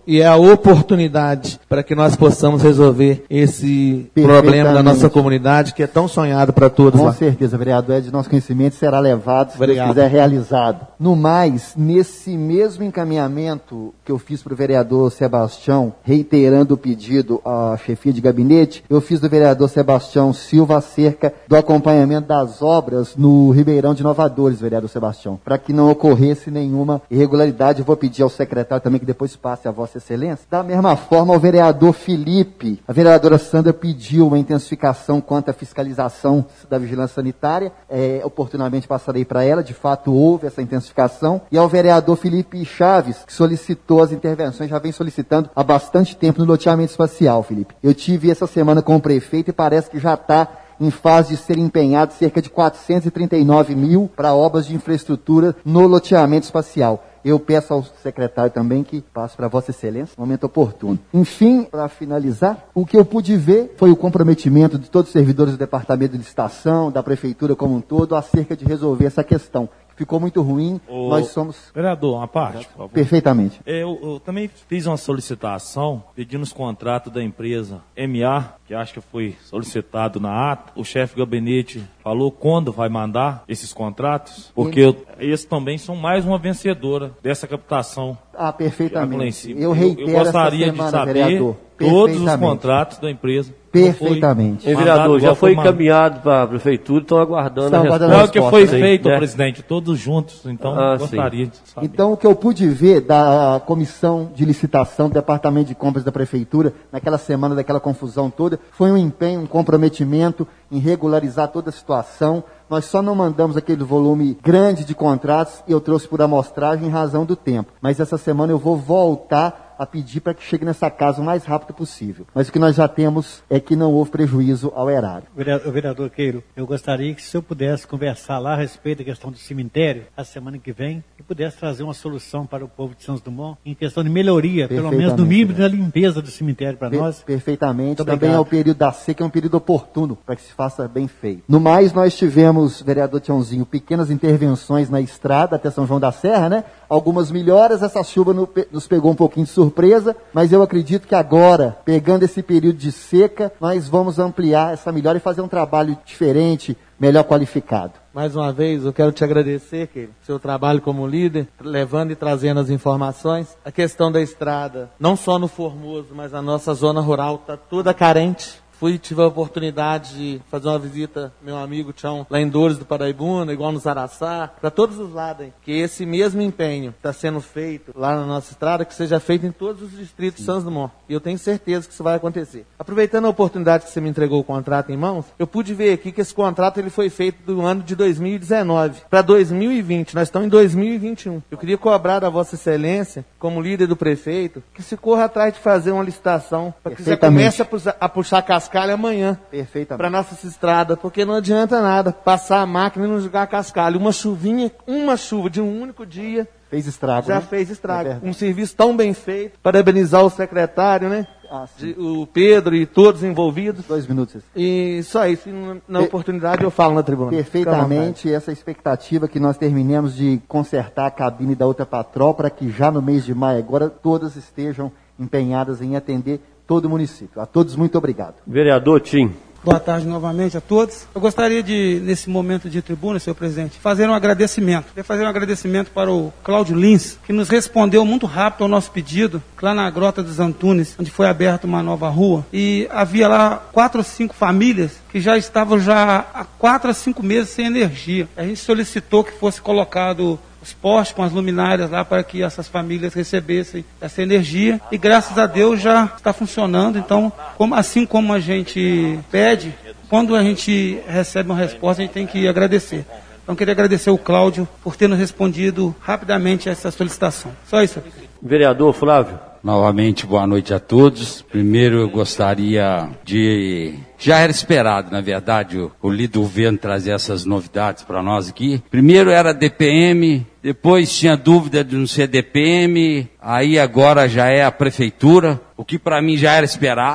e é a oportunidade para que nós possamos resolver esse problema da nossa comunidade, que é tão sonhado para todos. Com lá. certeza, vereador, é de nosso conhecimento, será levado, se Obrigado. Deus quiser, realizado. No mais, nesse mesmo encaminhamento que eu fiz para o vereador Sebastião, reiterando o pedido à chefia de gabinete, eu fiz do vereador Sebastião Silva acerca do acompanhamento das obras no Ribeirão de Inovadores, vereador Sebastião, para que não ocorresse nenhuma irregularidade. Eu vou pedir ao secretário também que depois passe a Vossa Excelência. Da mesma forma, o vereador Felipe, a vereadora Sandra pediu uma intensificação quanto à fiscalização da vigilância sanitária, é, oportunamente passarei para ela, de fato houve essa intensificação, e ao vereador Felipe Chaves, que solicitou as intervenções, já vem solicitando há bastante tempo no loteamento espacial, Felipe. Eu tive essa semana com o prefeito e parece que já está em fase de ser empenhado cerca de quatrocentos e trinta e nove mil para obras de infraestrutura no loteamento espacial. Eu peço ao secretário também que passe para Vossa Excelência, momento oportuno. Enfim, para finalizar, o que eu pude ver foi o comprometimento de todos os servidores do Departamento de Licitação, da Prefeitura como um todo, acerca de resolver essa questão. Ficou muito ruim, o nós somos... Vereador, uma parte, por favor. Perfeitamente. Eu, eu também fiz uma solicitação pedindo os contratos da empresa M A, que acho que foi solicitado na ata. O chefe de gabinete falou quando vai mandar esses contratos, porque eu, eles também são mais uma vencedora dessa captação. Ah, perfeitamente. Eu, eu, eu gostaria semana, de saber vereador, todos os contratos da empresa. Perfeitamente. Foi, vereador, já foi encaminhado para a prefeitura, estão aguardando Estão a resposta. Não, o que foi sim, feito, né? presidente, todos juntos, então ah, gostaria sim. de saber. Então, o que eu pude ver da comissão de licitação do Departamento de Compras da Prefeitura, naquela semana daquela confusão toda, foi um empenho, um comprometimento em regularizar toda a situação. Nós só não mandamos aquele volume grande de contratos e eu trouxe por amostragem em razão do tempo. Mas essa semana eu vou voltar a pedir para que chegue nessa casa o mais rápido possível. Mas o que nós já temos é que não houve prejuízo ao erário. Vereador, vereador Queiro, eu gostaria que se eu pudesse conversar lá a respeito da questão do cemitério, a semana que vem, e pudesse trazer uma solução para o povo de Santos Dumont, em questão de melhoria, pelo menos no mínimo da limpeza do cemitério para Per nós. Perfeitamente. Também é o período da seca, é um período oportuno para que se faça bem feito. No mais, nós tivemos, vereador Tiãozinho, pequenas intervenções na estrada até São João da Serra, né? Algumas melhoras, essa chuva no, nos pegou um pouquinho de surpresa, mas eu acredito que agora, pegando esse período de seca, nós vamos ampliar essa melhora e fazer um trabalho diferente, melhor qualificado. Mais uma vez, eu quero te agradecer, que seu trabalho como líder, levando e trazendo as informações. A questão da estrada, não só no Formoso, mas a nossa zona rural está toda carente. Fui, tive a oportunidade de fazer uma visita, meu amigo Tião, lá em Dores do Paraibuna, igual no Zaraçá, para todos os lados, hein? Que esse mesmo empenho está sendo feito lá na nossa estrada, que seja feito em todos os distritos de Santos Dumont. E eu tenho certeza que isso vai acontecer. Aproveitando a oportunidade que você me entregou o contrato em mãos, eu pude ver aqui que esse contrato ele foi feito do ano de dois mil e dezenove para dois mil e vinte. Nós estamos em dois mil e vinte e um. Eu queria cobrar da Vossa Excelência, como líder do prefeito, que se corra atrás de fazer uma licitação, para que você comece a puxar, a puxar cascalho amanhã para nossas estradas, porque não adianta nada passar a máquina e não jogar cascalho. Uma chuvinha, uma chuva de um único dia fez estrago, já né? fez estrago. É um serviço tão bem feito. Parabenizar o secretário, né? Ah, de, o Pedro e todos envolvidos. Dois minutos. E só isso. Na, na oportunidade eu falo na tribuna. Perfeitamente. Essa expectativa que nós terminemos de consertar a cabine da outra patrol para que já no mês de maio agora todas estejam empenhadas em atender todo o município. A todos, muito obrigado. Vereador Tim. Boa tarde novamente a todos. Eu gostaria de, nesse momento de tribuna, senhor presidente, fazer um agradecimento. Queria fazer um agradecimento para o Cláudio Lins, que nos respondeu muito rápido ao nosso pedido, lá na Grota dos Antunes, onde foi aberta uma nova rua. E havia lá quatro ou cinco famílias que já estavam já há quatro a cinco meses sem energia. A gente solicitou que fosse colocado os postes com as luminárias lá para que essas famílias recebessem essa energia e graças a Deus já está funcionando. Então, como, assim como a gente pede, quando a gente recebe uma resposta, a gente tem que agradecer. Então, queria agradecer o Cláudio por ter nos respondido rapidamente a essa solicitação. Só isso. Vereador Flávio. Novamente, boa noite a todos. Primeiro, eu gostaria de... Já era esperado, na verdade, o, o líder do governo trazer essas novidades para nós aqui. Primeiro era D P M, depois tinha dúvida de não ser D P M, aí agora já é a prefeitura, o que para mim já era esperado.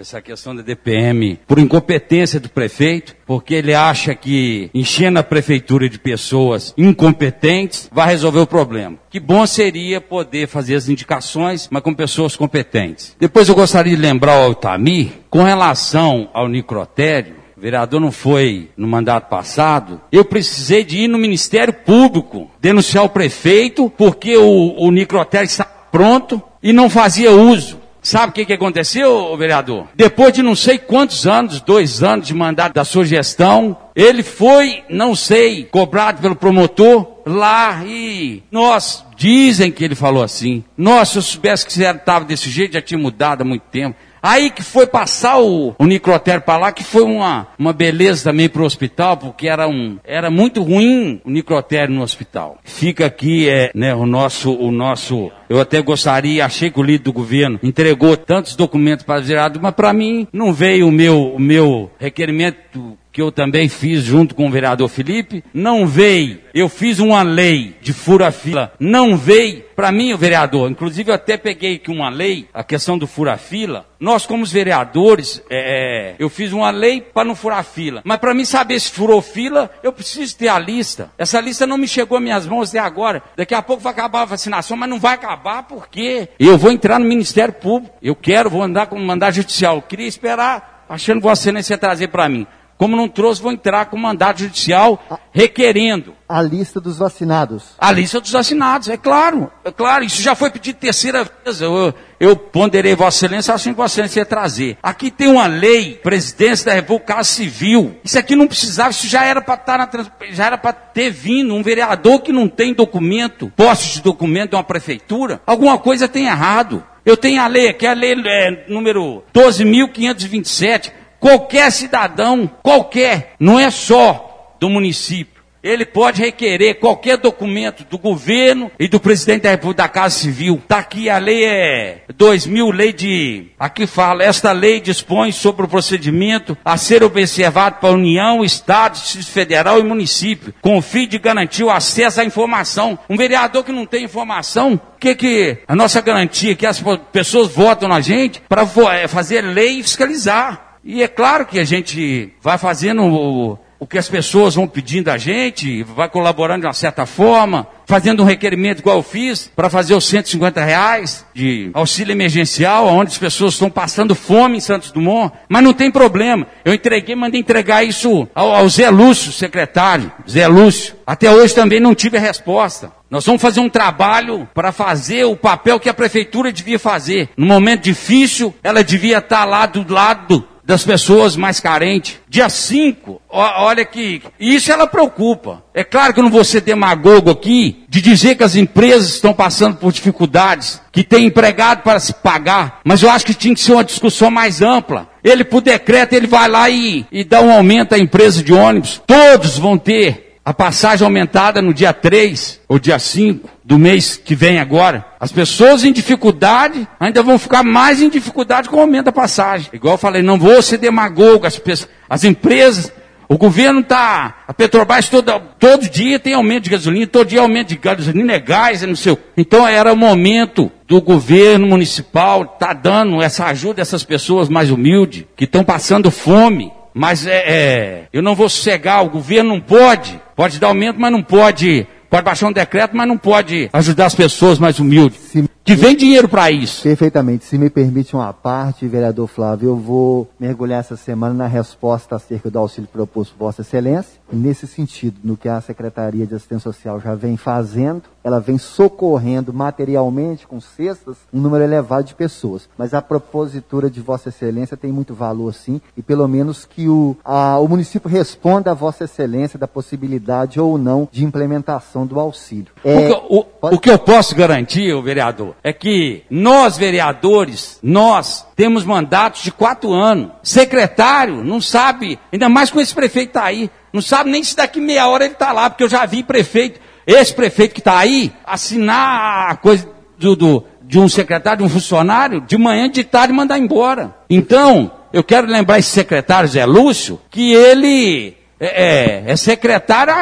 essa questão da D P M por incompetência do prefeito, porque ele acha que enchendo a prefeitura de pessoas incompetentes vai resolver o problema. Que bom seria poder fazer as indicações, mas com pessoas competentes. Depois eu gostaria de lembrar ao Altamir, com relação ao necrotério, o vereador não foi no mandato passado, eu precisei de ir no Ministério Público, denunciar o prefeito, porque o, o necrotério está pronto e não fazia uso. Sabe o que, que aconteceu, vereador? Depois de não sei quantos anos, dois anos de mandato da sua gestão, ele foi, não sei, cobrado pelo promotor lá e nós, dizem que ele falou assim, nossa, se eu soubesse que você estava desse jeito, já tinha mudado há muito tempo. Aí que foi passar o, o necrotério para lá, que foi uma, uma beleza também para o hospital, porque era, um, era muito ruim o necrotério no hospital. Fica aqui é, né, o nosso, o nosso, eu até gostaria, achei que o líder do governo entregou tantos documentos para os vereadores, mas para mim não veio o meu, o meu requerimento que eu também fiz junto com o vereador Felipe, não veio. Eu fiz uma lei de fura-fila, não veio. Para mim, o vereador, inclusive eu até peguei aqui uma lei, a questão do fura-fila. Nós, como os vereadores, é, eu fiz uma lei para não furar fila. Mas para mim saber se furou fila, eu preciso ter a lista. Essa lista não me chegou às minhas mãos até agora. Daqui a pouco vai acabar a vacinação, mas não vai acabar porque eu vou entrar no Ministério Público. Eu quero, vou andar com mandado judicial. Eu queria esperar, achando que Vossa Excelência ia trazer para mim. Como não trouxe, vou entrar com mandado judicial requerendo. A lista dos vacinados. A lista dos vacinados, é claro. É claro, isso já foi pedido terceira vez. Eu, eu ponderei Vossa Excelência, assim que Vossa Excelência ia trazer. Aqui tem uma lei, Presidência da República, Casa Civil. Isso aqui não precisava, isso já era para estar na trans... já era para ter vindo. Um vereador que não tem documento, posse de documento de uma prefeitura, alguma coisa tem errado. Eu tenho a lei aqui, a lei é, número doze mil quinhentos e vinte e sete. Qualquer cidadão, qualquer, não é só do município, ele pode requerer qualquer documento do governo e do presidente da República, da Casa Civil. Está aqui, a lei é dois mil, lei de... Aqui fala, esta lei dispõe sobre o procedimento a ser observado pela União, Estado, Distrito Federal e município, com o fim de garantir o acesso à informação. Um vereador que não tem informação, o que que a nossa garantia é que as pessoas votam na gente para fazer lei e fiscalizar. E é claro que a gente vai fazendo o, o que as pessoas vão pedindo a gente, vai colaborando de uma certa forma, fazendo um requerimento igual eu fiz, para fazer os cento e cinquenta reais de auxílio emergencial, onde as pessoas estão passando fome em Santos Dumont, mas não tem problema. Eu entreguei, mandei entregar isso ao, ao Zé Lúcio, secretário, Zé Lúcio. Até hoje também não tive a resposta. Nós vamos fazer um trabalho para fazer o papel que a prefeitura devia fazer. No momento difícil, ela devia estar lá do lado das pessoas mais carentes. Dia cinco, olha que isso ela preocupa. É claro que eu não vou ser demagogo aqui de dizer que as empresas estão passando por dificuldades, que tem empregado para se pagar, mas eu acho que tinha que ser uma discussão mais ampla. Ele, por decreto, ele vai lá e, e dá um aumento à empresa de ônibus. Todos vão ter a passagem aumentada no dia três ou dia cinco do mês que vem agora. As pessoas em dificuldade ainda vão ficar mais em dificuldade com o aumento da passagem. Igual eu falei, não vou ser demagogo. As, pessoas, as empresas, o governo está... A Petrobras todo, todo dia tem aumento de gasolina, todo dia aumento de gasolina, é gás, é não sei o... Então era o momento do governo municipal estar tá dando essa ajuda a essas pessoas mais humildes, que estão passando fome. Mas é, é, eu não vou sossegar, o governo não pode, pode dar aumento, mas não pode, pode baixar um decreto, mas não pode ajudar as pessoas mais humildes, Se, que vem dinheiro para isso. Perfeitamente, se me permite uma parte, vereador Flávio, eu vou mergulhar essa semana na resposta acerca do auxílio proposto por Vossa Excelência, e nesse sentido, no que a Secretaria de Assistência Social já vem fazendo, ela vem socorrendo materialmente, com cestas, um número elevado de pessoas. Mas a propositura de Vossa Excelência tem muito valor, sim, e pelo menos que o, a, o município responda a Vossa Excelência da possibilidade ou não de implementação do auxílio. É, o, que, o, pode... o que eu posso garantir, vereador, é que nós, vereadores, nós temos mandatos de quatro anos. Secretário não sabe, ainda mais com esse prefeito que está aí, não sabe nem se daqui meia hora ele está lá, porque eu já vi prefeito, esse prefeito que está aí, assinar a coisa do, do, de um secretário, de um funcionário, de manhã, de tarde, mandar embora. Então, eu quero lembrar esse secretário, Zé Lúcio, que ele é, é, é secretário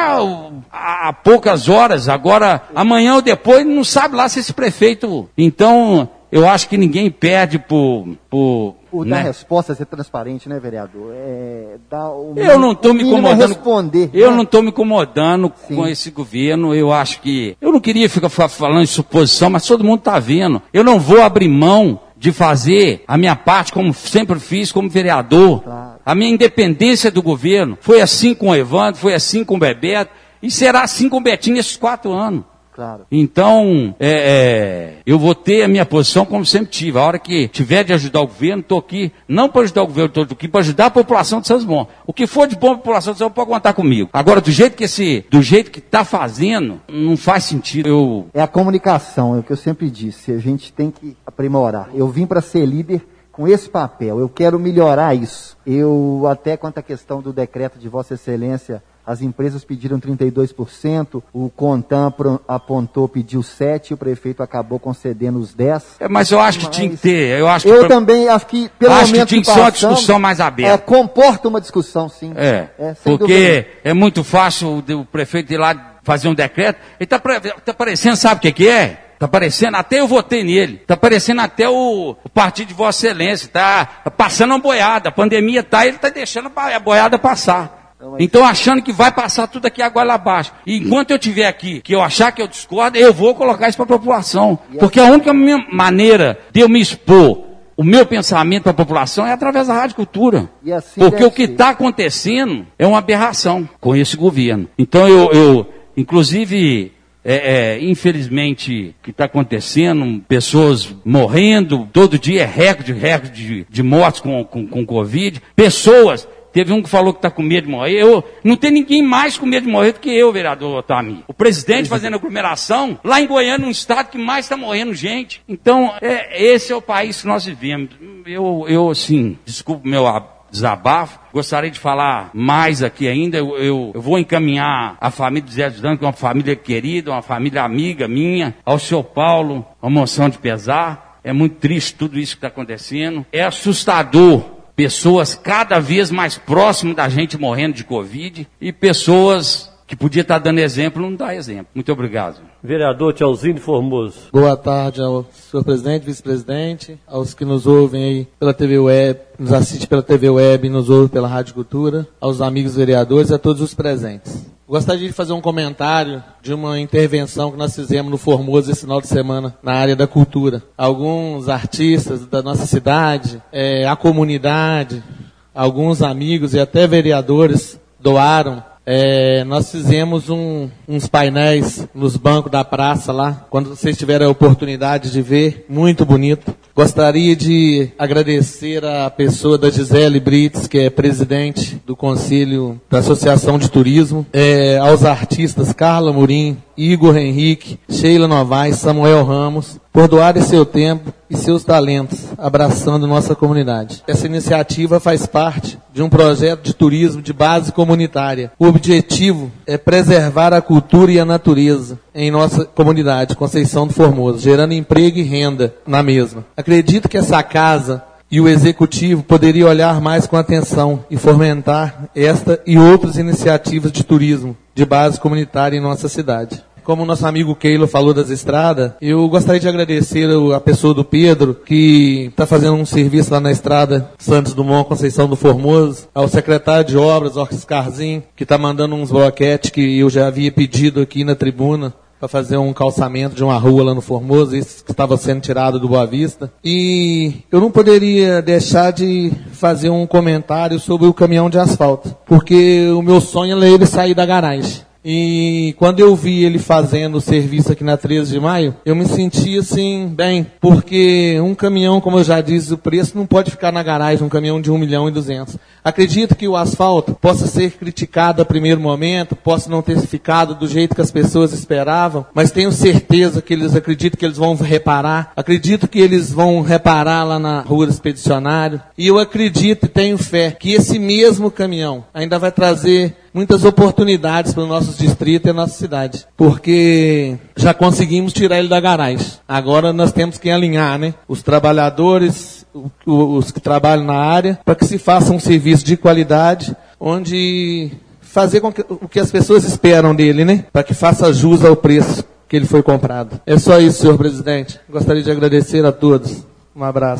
há, há poucas horas, agora, amanhã ou depois, não sabe lá se esse prefeito... Então, eu acho que ninguém perde por... por O né? da resposta é ser transparente, né, vereador? É, dá o eu não estou me incomodando. Responder, eu né? não estou me incomodando Sim. com esse governo. Eu acho que eu não queria ficar falando em suposição, mas todo mundo está vendo. Eu não vou abrir mão de fazer a minha parte, como sempre fiz, como vereador. Claro. A minha independência do governo foi assim com o Evandro, foi assim com o Bebeto, e será assim com o Betinho nesses quatro anos. Claro. Então, é, é, eu vou ter a minha posição como sempre tive. A hora que tiver de ajudar o governo, estou aqui, não para ajudar o governo, estou aqui para ajudar a população de Santos Dumont. O que for de bom para a população de Santos Dumont pode contar comigo. Agora, do jeito que esse, do jeito que está fazendo, não faz sentido. Eu... É a comunicação, é o que eu sempre disse. A gente tem que aprimorar. Eu vim para ser líder com esse papel. Eu quero melhorar isso. Eu, até quanto à questão do decreto de Vossa Excelência, as empresas pediram trinta e dois por cento, o Contam apontou, pediu sete por cento, e o prefeito acabou concedendo os dez por cento. É, mas eu acho que mas... tinha que ter. Eu, acho eu que... também acho que, pelo acho momento que tinha que ser uma discussão mais aberta. É, comporta uma discussão, sim. É, é porque é muito fácil o, o prefeito ir lá fazer um decreto. Ele está tá parecendo, sabe o que, que é? Está parecendo, até eu votei nele, está parecendo até o, o partido de Vossa Excelência, está passando uma boiada, a pandemia está, ele está deixando a boiada passar. Então, achando que vai passar tudo aqui agora lá abaixo. E enquanto eu estiver aqui, que eu achar que eu discordo, eu vou colocar isso para a população. Porque a única maneira de eu me expor o meu pensamento para a população é através da Rádio Cultura. Assim porque o que está acontecendo é uma aberração com esse governo. Então, eu, eu inclusive... É, é, infelizmente, o que está acontecendo, pessoas morrendo, todo dia é recorde, recorde de, de mortes com, com, com Covid, pessoas, teve um que falou que está com medo de morrer, eu, não tem ninguém mais com medo de morrer do que eu, vereador Otami. O presidente fazendo aglomeração, lá em Goiânia, um estado que mais está morrendo gente. Então, é, esse é o país que nós vivemos. Eu, eu assim, desculpa o meu desabafo, gostaria de falar mais aqui ainda. Eu, eu, eu vou encaminhar a família de Zé Ajudando, que é uma família querida, uma família amiga minha, ao senhor Paulo, uma moção de pesar. É muito triste tudo isso que está acontecendo. É assustador pessoas cada vez mais próximas da gente morrendo de Covid e pessoas que podia estar dando exemplo, não dá exemplo. Muito obrigado. Vereador Tchauzinho de Formoso. Boa tarde ao senhor presidente, vice-presidente, aos que nos ouvem aí pela T V Web, nos assistem pela T V Web e nos ouvem pela Rádio Cultura, aos amigos vereadores e a todos os presentes. Gostaria de fazer um comentário de uma intervenção que nós fizemos no Formoso esse final de semana na área da cultura. Alguns artistas da nossa cidade, é, a comunidade, alguns amigos e até vereadores doaram. É, nós fizemos um, uns painéis nos bancos da praça lá, quando vocês tiverem a oportunidade de ver, muito bonito. Gostaria de agradecer a pessoa da Gisele Brits, que é presidente do Conselho da Associação de Turismo, é, aos artistas Carla Murim, Igor Henrique, Sheila Novaes, Samuel Ramos, por doarem seu tempo e seus talentos, abraçando nossa comunidade. Essa iniciativa faz parte de um projeto de turismo de base comunitária. O objetivo é preservar a cultura e a natureza em nossa comunidade, Conceição do Formoso, gerando emprego e renda na mesma. Acredito que essa casa e o executivo poderiam olhar mais com atenção e fomentar esta e outras iniciativas de turismo de base comunitária em nossa cidade. Como o nosso amigo Keilo falou das estradas, eu gostaria de agradecer a pessoa do Pedro, que está fazendo um serviço lá na estrada Santos Dumont, Conceição do Formoso, ao secretário de obras, Oscarzinho, que está mandando uns bloquetes que eu já havia pedido aqui na tribuna, para fazer um calçamento de uma rua lá no Formoso, isso que estava sendo tirado do Boa Vista. E eu não poderia deixar de fazer um comentário sobre o caminhão de asfalto, porque o meu sonho é ele sair da garagem. E quando eu vi ele fazendo o serviço aqui na treze de maio, eu me senti assim, bem, porque um caminhão, como eu já disse, o preço não pode ficar na garagem, um caminhão de um milhão e duzentos. Acredito que o asfalto possa ser criticado a primeiro momento, possa não ter ficado do jeito que as pessoas esperavam, mas tenho certeza que eles acreditam que eles vão reparar, acredito que eles vão reparar lá na Rua do Expedicionário, e eu acredito e tenho fé que esse mesmo caminhão ainda vai trazer muitas oportunidades para os nossos distritos e a nossa cidade, porque já conseguimos tirar ele da garagem. Agora nós temos que alinhar, né, os trabalhadores, os que trabalham na área, para que se faça um serviço de qualidade, onde fazer com que, o que as pessoas esperam dele, né, para que faça jus ao preço que ele foi comprado. É só isso, senhor presidente. Gostaria de agradecer a todos. Um abraço.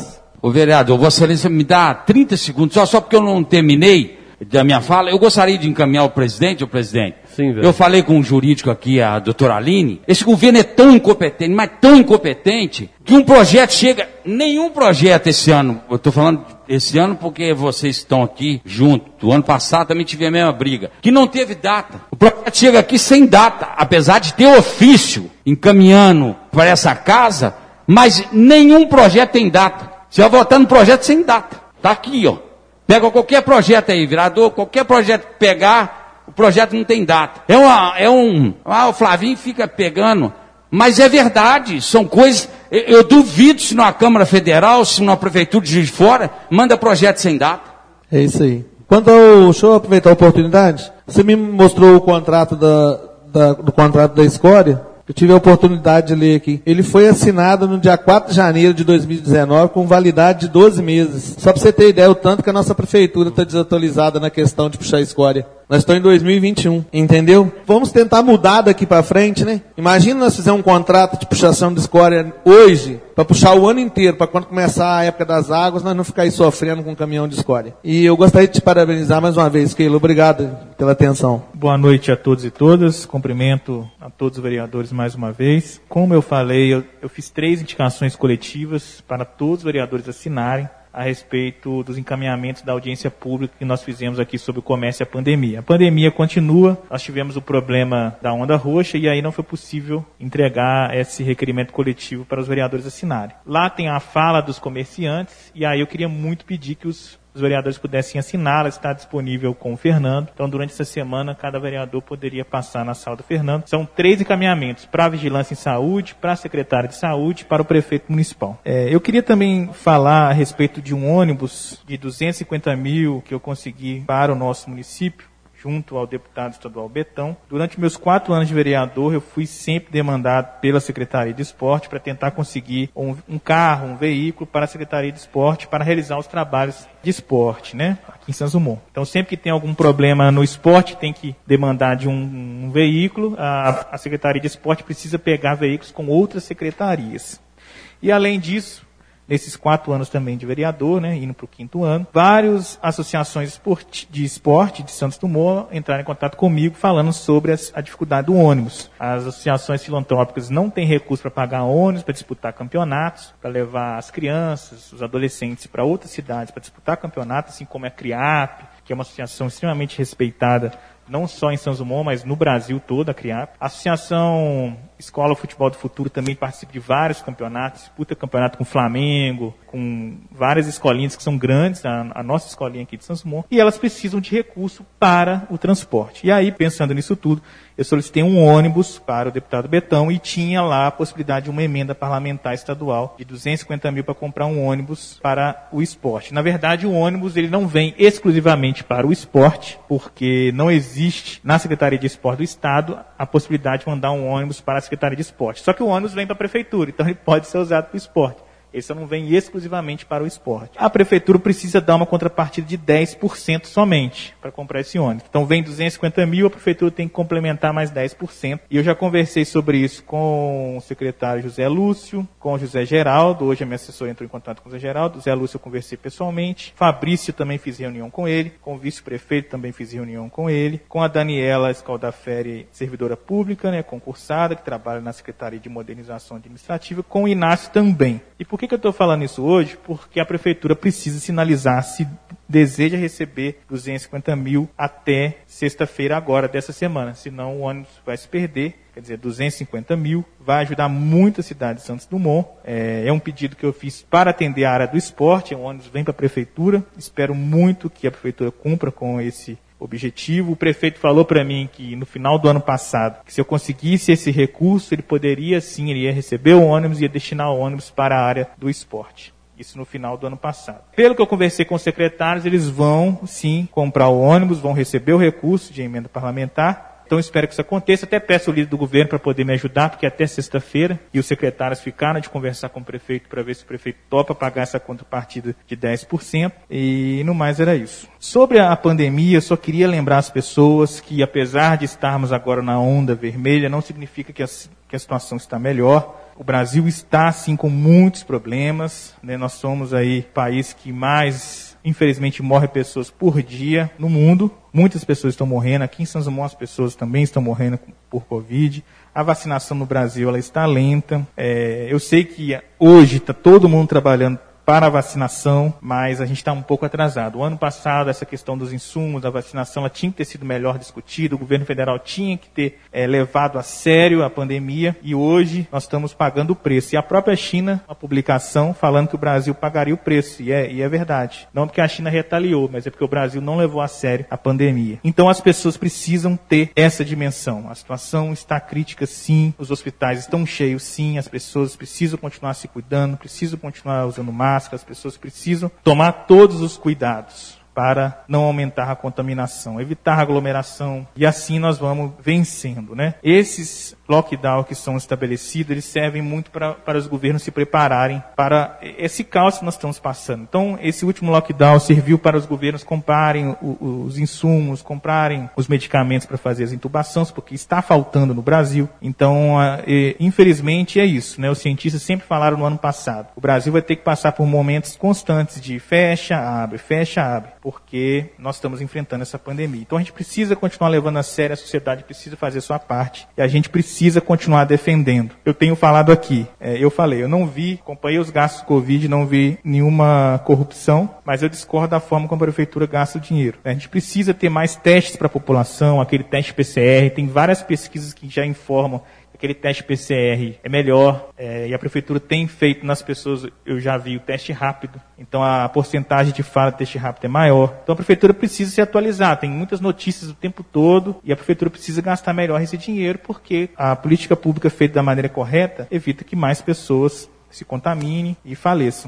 Ô vereador, Vossa Excelência me dá trinta segundos, só, só porque eu não terminei da minha fala, eu gostaria de encaminhar o presidente, o presidente. Sim, velho. Eu falei com um jurídico aqui, a doutora Aline, esse governo é tão incompetente, mas tão incompetente, que um projeto chega, nenhum projeto esse ano, eu estou falando esse ano porque vocês estão aqui junto, do ano passado também tive a mesma briga, que não teve data. O projeto chega aqui sem data, apesar de ter ofício encaminhando para essa casa, mas nenhum projeto tem data. Você vai votar no projeto sem data. Está aqui, ó. Pega qualquer projeto aí, vereador, qualquer projeto que pegar, o projeto não tem data. É, uma, é um... Ah, o Flavinho fica pegando, mas é verdade, são coisas... Eu, eu duvido se numa Câmara Federal, se numa Prefeitura de Juiz de Fora, manda projeto sem data. É isso aí. Quanto ao... Deixa eu aproveitar a oportunidade. Você me mostrou o contrato da, da, do contrato da Escória. Eu tive a oportunidade de ler aqui. Ele foi assinado no dia quatro de janeiro de dois mil e dezenove, com validade de doze meses. Só para você ter ideia, o tanto que a nossa prefeitura está desatualizada na questão de puxar escória. Nós estamos em dois mil e vinte e um, entendeu? Vamos tentar mudar daqui para frente, né? Imagina nós fizermos um contrato de puxação de escória hoje, para puxar o ano inteiro, para quando começar a época das águas, nós não ficar aí sofrendo com um caminhão de escória. E eu gostaria de te parabenizar mais uma vez, Keilo. Obrigado pela atenção. Boa noite a todos e todas. Cumprimento a todos os vereadores mais uma vez. Como eu falei, eu, eu fiz três indicações coletivas para todos os vereadores assinarem a respeito dos encaminhamentos da audiência pública que nós fizemos aqui sobre o comércio e a pandemia. A pandemia continua, nós tivemos o problema da onda roxa e aí não foi possível entregar esse requerimento coletivo para os vereadores assinarem. Lá tem a fala dos comerciantes e aí eu queria muito pedir que os os vereadores pudessem assinar, está disponível com o Fernando. Então, durante essa semana, cada vereador poderia passar na sala do Fernando. São três encaminhamentos para a Vigilância em Saúde, para a Secretária de Saúde, para o Prefeito Municipal. É, eu queria também falar a respeito de um ônibus de duzentos e cinquenta mil que eu consegui para o nosso município, junto ao deputado estadual Betão. Durante meus quatro anos de vereador, eu fui sempre demandado pela Secretaria de Esporte para tentar conseguir um, um carro, um veículo para a Secretaria de Esporte para realizar os trabalhos de esporte, né, aqui em Santos Dumont. Então, sempre que tem algum problema no esporte, tem que demandar de um, um veículo, a, a Secretaria de Esporte precisa pegar veículos com outras secretarias. E, além disso, nesses quatro anos também de vereador, né, indo para o quinto ano, várias associações de esporte de Santos Dumont entraram em contato comigo falando sobre as, a dificuldade do ônibus. As associações filantrópicas não têm recurso para pagar ônibus, para disputar campeonatos, para levar as crianças, os adolescentes para outras cidades para disputar campeonatos, assim como a CRIAP, que é uma associação extremamente respeitada não só em Santos Dumont, mas no Brasil todo, a CRIAP. A Associação Escola Futebol do Futuro também participa de vários campeonatos, disputa campeonato com o Flamengo, com várias escolinhas que são grandes, a, a nossa escolinha aqui de Santos Dumont, e elas precisam de recurso para o transporte. E aí, pensando nisso tudo, eu solicitei um ônibus para o deputado Betão e tinha lá a possibilidade de uma emenda parlamentar estadual de duzentos e cinquenta mil para comprar um ônibus para o esporte. Na verdade, o ônibus ele não vem exclusivamente para o esporte, porque não existe na Secretaria de Esporte do Estado a possibilidade de mandar um ônibus para a Secretaria de Esporte. Só que o ônibus vem para a Prefeitura, então ele pode ser usado para o esporte. Ele só não vem exclusivamente para o esporte. A Prefeitura precisa dar uma contrapartida de dez por cento somente para comprar esse ônibus. Então vem duzentos e cinquenta mil, a Prefeitura tem que complementar mais dez por cento. E eu já conversei sobre isso com o secretário José Lúcio, com o José Geraldo. Hoje a minha assessora entrou em contato com o José Geraldo. O José Lúcio eu conversei pessoalmente. Fabrício também fiz reunião com ele. Com o vice-prefeito também fiz reunião com ele. Com a Daniela Scaldaferi, servidora pública, né, concursada, que trabalha na Secretaria de Modernização Administrativa. Com o Inácio também. E por que, que eu estou falando isso hoje? Porque a Prefeitura precisa sinalizar se deseja receber duzentos e cinquenta mil até sexta-feira agora, dessa semana. Senão o ônibus vai se perder. Quer dizer, duzentos e cinquenta mil vai ajudar muito a cidade de Santos Dumont. É, é um pedido que eu fiz para atender a área do esporte. O ônibus vem para a Prefeitura. Espero muito que a Prefeitura cumpra com esse objetivo. O prefeito falou para mim que no final do ano passado, que se eu conseguisse esse recurso, ele poderia sim, ele ia receber o ônibus e ia destinar o ônibus para a área do esporte. Isso no final do ano passado. Pelo que eu conversei com os secretários, eles vão sim comprar o ônibus, vão receber o recurso de emenda parlamentar. Então espero que isso aconteça. Até peço o líder do governo para poder me ajudar, porque até sexta-feira, e os secretários ficaram de conversar com o prefeito para ver se o prefeito topa pagar essa contrapartida de dez por cento, e no mais era isso. Sobre a pandemia, eu só queria lembrar as pessoas que, apesar de estarmos agora na onda vermelha, não significa que a, que a situação está melhor. O Brasil está, sim, com muitos problemas, né? Nós somos aí o país que mais, infelizmente, morre pessoas por dia no mundo. Muitas pessoas estão morrendo. Aqui em Santos Dumont as pessoas também estão morrendo por Covid. A vacinação no Brasil ela está lenta. É, eu sei que hoje está todo mundo trabalhando para a vacinação, mas a gente está um pouco atrasado. O ano passado, essa questão dos insumos, da vacinação, ela tinha que ter sido melhor discutida, o governo federal tinha que ter é, levado a sério a pandemia, e hoje nós estamos pagando o preço. E a própria China, uma publicação falando que o Brasil pagaria o preço, e é, e é verdade. Não porque a China retaliou, mas é porque o Brasil não levou a sério a pandemia. Então as pessoas precisam ter essa dimensão. A situação está crítica, sim, os hospitais estão cheios, sim, as pessoas precisam continuar se cuidando, precisam continuar usando máscara, as pessoas precisam tomar todos os cuidados para não aumentar a contaminação, evitar a aglomeração, e assim nós vamos vencendo, né? Esses lockdown que são estabelecidos, eles servem muito para, para os governos se prepararem para esse caos que nós estamos passando. Então, esse último lockdown serviu para os governos comprarem o, os insumos, comprarem os medicamentos para fazer as intubações, porque está faltando no Brasil. Então, é, infelizmente, é isso, né? Os cientistas sempre falaram no ano passado, o Brasil vai ter que passar por momentos constantes de fecha, abre, fecha, abre, porque nós estamos enfrentando essa pandemia. Então, a gente precisa continuar levando a sério, a sociedade precisa fazer a sua parte, e a gente precisa precisa continuar defendendo. Eu tenho falado aqui, é, eu falei, eu não vi, acompanhei os gastos do Covid, não vi nenhuma corrupção, mas eu discordo da forma como a prefeitura gasta o dinheiro. A gente precisa ter mais testes para a população, aquele teste P C R, tem várias pesquisas que já informam aquele teste P C R é melhor, é, e a prefeitura tem feito nas pessoas, eu já vi o teste rápido, então a porcentagem de falha do teste rápido é maior. Então a prefeitura precisa se atualizar, tem muitas notícias o tempo todo, e a prefeitura precisa gastar melhor esse dinheiro, porque a política pública feita da maneira correta evita que mais pessoas se contaminem e faleçam.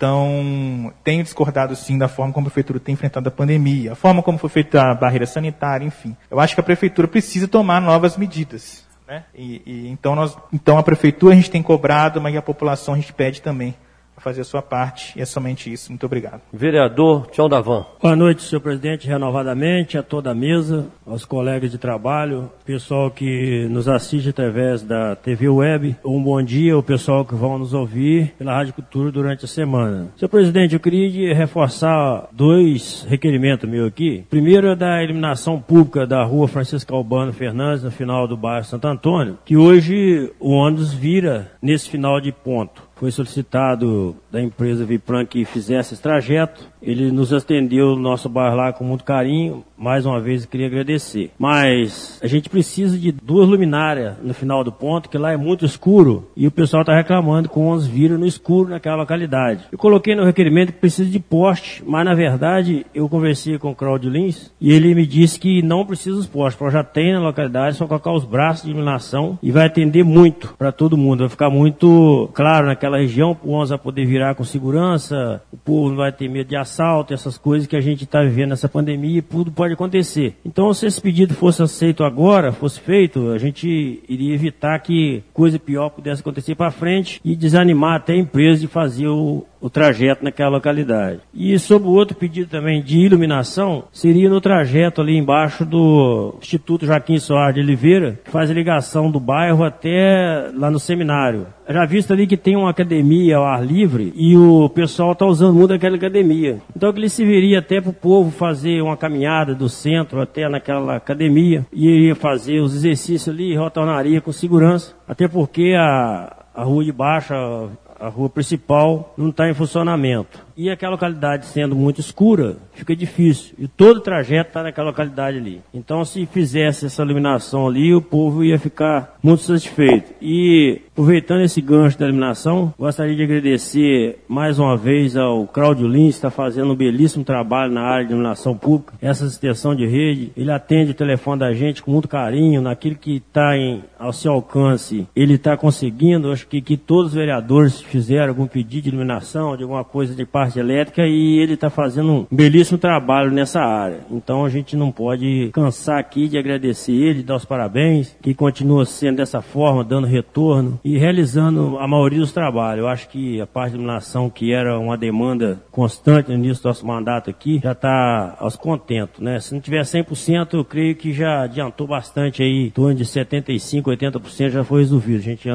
Então, tenho discordado sim da forma como a prefeitura tem enfrentado a pandemia, a forma como foi feita a barreira sanitária, enfim. Eu acho que a prefeitura precisa tomar novas medidas. Né? E, e, então, nós, então a prefeitura a gente tem cobrado, mas a população a gente pede também a fazer a sua parte, e é somente isso. Muito obrigado. Vereador Tião Davan. Boa noite, senhor presidente, renovadamente, a toda a mesa, aos colegas de trabalho, pessoal que nos assiste através da T V Web, um bom dia ao pessoal que vão nos ouvir pela Rádio Cultura durante a semana. Senhor presidente, eu queria reforçar dois requerimentos meus aqui. Primeiro é da eliminação pública da rua Francisco Albano Fernandes, no final do bairro Santo Antônio, que hoje o ônibus vira nesse final de ponto. Foi solicitado da empresa Viplan que fizesse esse trajeto. Ele nos atendeu no nosso bairro lá com muito carinho. Mais uma vez, eu queria agradecer. Mas a gente precisa de duas luminárias no final do ponto, que lá é muito escuro, e o pessoal está reclamando com ônibus vira no escuro naquela localidade. Eu coloquei no requerimento que precisa de poste, mas na verdade eu conversei com o Claudio Lins e ele me disse que não precisa dos postes, porque já tem na localidade, só colocar os braços de iluminação e vai atender muito para todo mundo. Vai ficar muito claro naquela região, o ônibus vai poder virar com segurança, o povo não vai ter medo de assalto, essas coisas que a gente está vivendo nessa pandemia, e tudo pode acontecer. Então, se esse pedido fosse aceito agora, fosse feito, a gente iria evitar que coisa pior pudesse acontecer para frente e desanimar até a empresa de fazer o, o trajeto naquela localidade. E sobre o outro pedido também de iluminação, seria no trajeto ali embaixo do Instituto Joaquim Soares de Oliveira, que faz a ligação do bairro até lá no seminário. Eu já visto ali que tem uma academia ao ar livre e o pessoal está usando muito aquela academia. Então, que ele serviria até para o povo fazer uma caminhada do centro até naquela academia e iria fazer os exercícios ali e retornaria com segurança. Até porque a, a rua de baixo, a, a rua principal, não está em funcionamento. E aquela localidade sendo muito escura, fica difícil. E todo o trajeto está naquela localidade ali. Então, se fizesse essa iluminação ali, o povo ia ficar muito satisfeito. E, aproveitando esse gancho da iluminação, gostaria de agradecer mais uma vez ao Claudio Lins, que está fazendo um belíssimo trabalho na área de iluminação pública, essa extensão de rede. Ele atende o telefone da gente com muito carinho, naquilo que está ao seu alcance. Ele está conseguindo, acho que, que todos os vereadores fizeram algum pedido de iluminação, de alguma coisa de parte elétrica, e ele está fazendo um belíssimo trabalho nessa área. Então a gente não pode cansar aqui de agradecer ele, dar os parabéns, que continua sendo dessa forma, dando retorno e realizando a maioria dos trabalhos. Eu acho que a parte de iluminação, que era uma demanda constante no início do nosso mandato aqui, já está aos contentos, né? Se não tiver cem por cento, eu creio que já adiantou bastante aí, em torno de setenta e cinco por cento, oitenta por cento já foi resolvido. A gente anda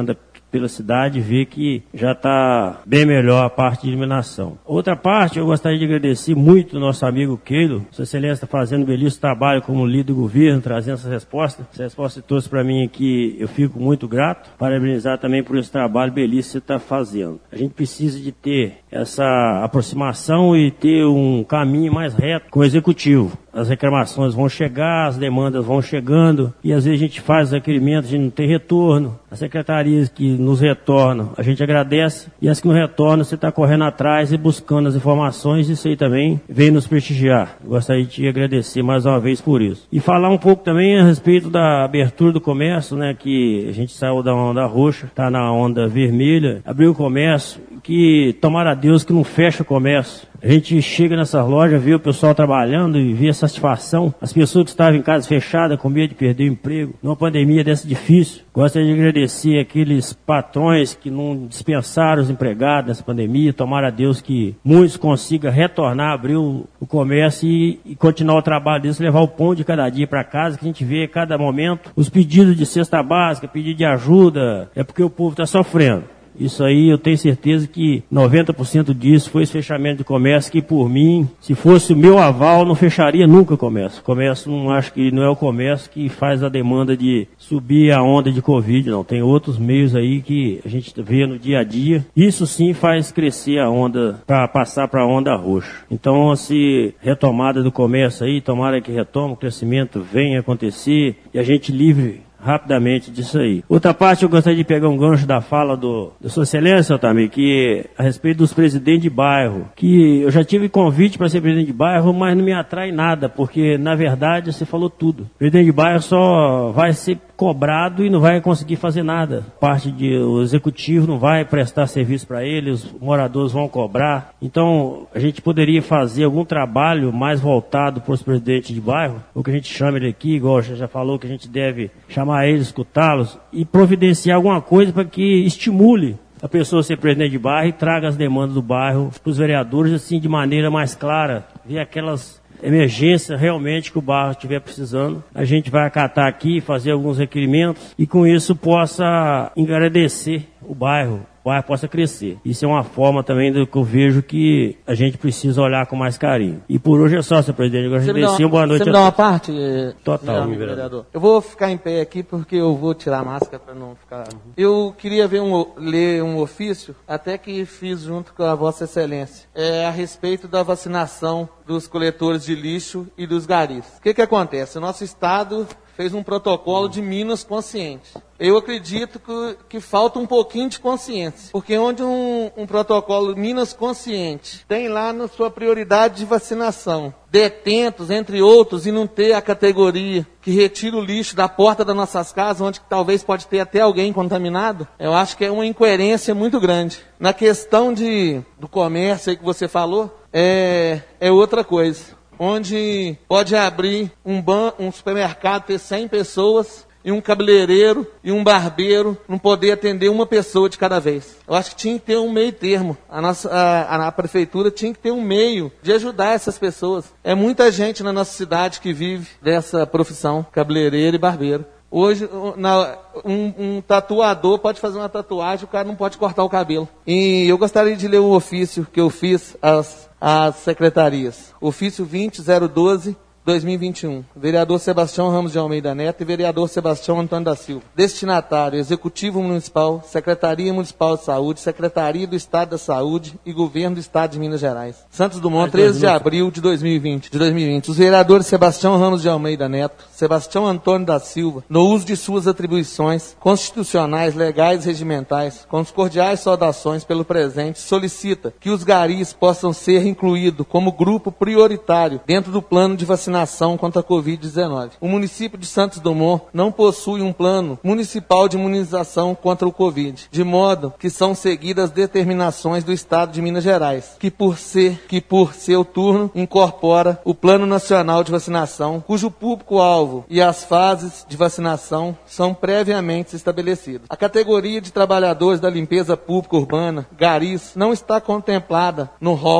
pela cidade e ver que já está bem melhor a parte de iluminação. Outra parte, eu gostaria de agradecer muito o nosso amigo Keilo. Sua Excelência está fazendo um belíssimo trabalho como líder do governo, trazendo essas respostas. Essa resposta que trouxe para mim aqui, eu fico muito grato. Parabenizar também por esse trabalho belíssimo que você está fazendo. A gente precisa de ter essa aproximação e ter um caminho mais reto com o Executivo. As reclamações vão chegar, as demandas vão chegando, e às vezes a gente faz os requerimentos, a gente não tem retorno. As secretarias que nos retornam, a gente agradece, e as que não retornam, você está correndo atrás e buscando as informações, isso aí também vem nos prestigiar. Eu gostaria de te agradecer mais uma vez por isso. E falar um pouco também a respeito da abertura do comércio, né, que a gente saiu da onda roxa, está na onda vermelha, abriu o comércio, que tomara a Deus que não feche o comércio. A gente chega nessas lojas, vê o pessoal trabalhando e vê a satisfação. As pessoas que estavam em casa fechadas, com medo de perder o emprego, numa pandemia dessa difícil. Gostaria de agradecer aqueles patrões que não dispensaram os empregados nessa pandemia. Tomara a Deus que muitos consigam retornar, abrir o, o comércio e, e continuar o trabalho deles, levar o pão de cada dia para casa, que a gente vê a cada momento os pedidos de cesta básica, pedido de ajuda, é porque o povo está sofrendo. Isso aí eu tenho certeza que noventa por cento disso foi esse fechamento de comércio que, por mim, se fosse o meu aval, não fecharia nunca o comércio. O comércio, não acho que não é o comércio que faz a demanda de subir a onda de Covid, não. Tem outros meios aí que a gente vê no dia a dia. Isso sim faz crescer a onda para passar para a onda roxa. Então, se retomada do comércio aí, tomara que retome, o crescimento venha acontecer e a gente livre rapidamente disso aí. Outra parte, eu gostaria de pegar um gancho da fala do, da Sua Excelência, Otami, que a respeito dos presidentes de bairro, que eu já tive convite para ser presidente de bairro, mas não me atrai nada, porque, na verdade, você falou tudo. O presidente de bairro só vai ser cobrado e não vai conseguir fazer nada. Parte de, o executivo não vai prestar serviço para ele, os moradores vão cobrar. Então, a gente poderia fazer algum trabalho mais voltado para os presidentes de bairro, o que a gente chama ele aqui, igual já, já falou, que a gente deve chamar eles, escutá-los e providenciar alguma coisa para que estimule a pessoa a ser presidente de bairro e traga as demandas do bairro para os vereadores, assim, de maneira mais clara, ver aquelas emergência realmente que o bairro estiver precisando. A gente vai acatar aqui, fazer alguns requerimentos e com isso possa engrandecer o bairro, o bairro possa crescer. Isso é uma forma também do que eu vejo que a gente precisa olhar com mais carinho. E por hoje é só, senhor presidente. Eu gostaria de agradecer. Uma boa noite. Você me dá uma parte? Total, vereador. vereador. Eu vou ficar em pé aqui porque eu vou tirar a máscara para não ficar... Eu queria ver um, ler um ofício, até que fiz junto com a Vossa Excelência, é a respeito da vacinação dos coletores de lixo e dos garis. O que que acontece? O nosso estado fez um protocolo de Minas consciente. Eu acredito que, que falta um pouquinho de consciência, porque onde um, um protocolo Minas consciente tem lá na sua prioridade de vacinação, detentos, entre outros, e não ter a categoria que retira o lixo da porta das nossas casas, onde talvez pode ter até alguém contaminado, eu acho que é uma incoerência muito grande. Na questão de, do comércio aí que você falou, é, é outra coisa. Onde pode abrir um, ban, um supermercado, ter cem pessoas, e um cabeleireiro e um barbeiro não poder atender uma pessoa de cada vez. Eu acho que tinha que ter um meio termo. A, nossa, a, a prefeitura tinha que ter um meio de ajudar essas pessoas. É muita gente na nossa cidade que vive dessa profissão, cabeleireiro e barbeiro. Hoje, na, um, um tatuador pode fazer uma tatuagem, o cara não pode cortar o cabelo. E eu gostaria de ler um ofício que eu fiz às, às secretarias. Ofício vinte zero doze dois mil e vinte e um. Vereador Sebastião Ramos de Almeida Neto e vereador Sebastião Antônio da Silva. Destinatário, Executivo Municipal, Secretaria Municipal de Saúde, Secretaria do Estado da Saúde e Governo do Estado de Minas Gerais. Santos Dumont, treze de abril de dois mil e vinte. De dois mil e vinte. Os vereadores Sebastião Ramos de Almeida Neto, Sebastião Antônio da Silva, no uso de suas atribuições constitucionais, legais e regimentais, com os cordiais saudações pelo presente, solicita que os garis possam ser incluídos como grupo prioritário dentro do plano de vacinação contra a covid dezenove. O município de Santos Dumont não possui um plano municipal de imunização contra o Covid, de modo que são seguidas determinações do Estado de Minas Gerais, que por ser, que por seu turno incorpora o Plano Nacional de Vacinação, cujo público-alvo e as fases de vacinação são previamente estabelecidos. A categoria de trabalhadores da limpeza pública urbana, garis, não está contemplada no rol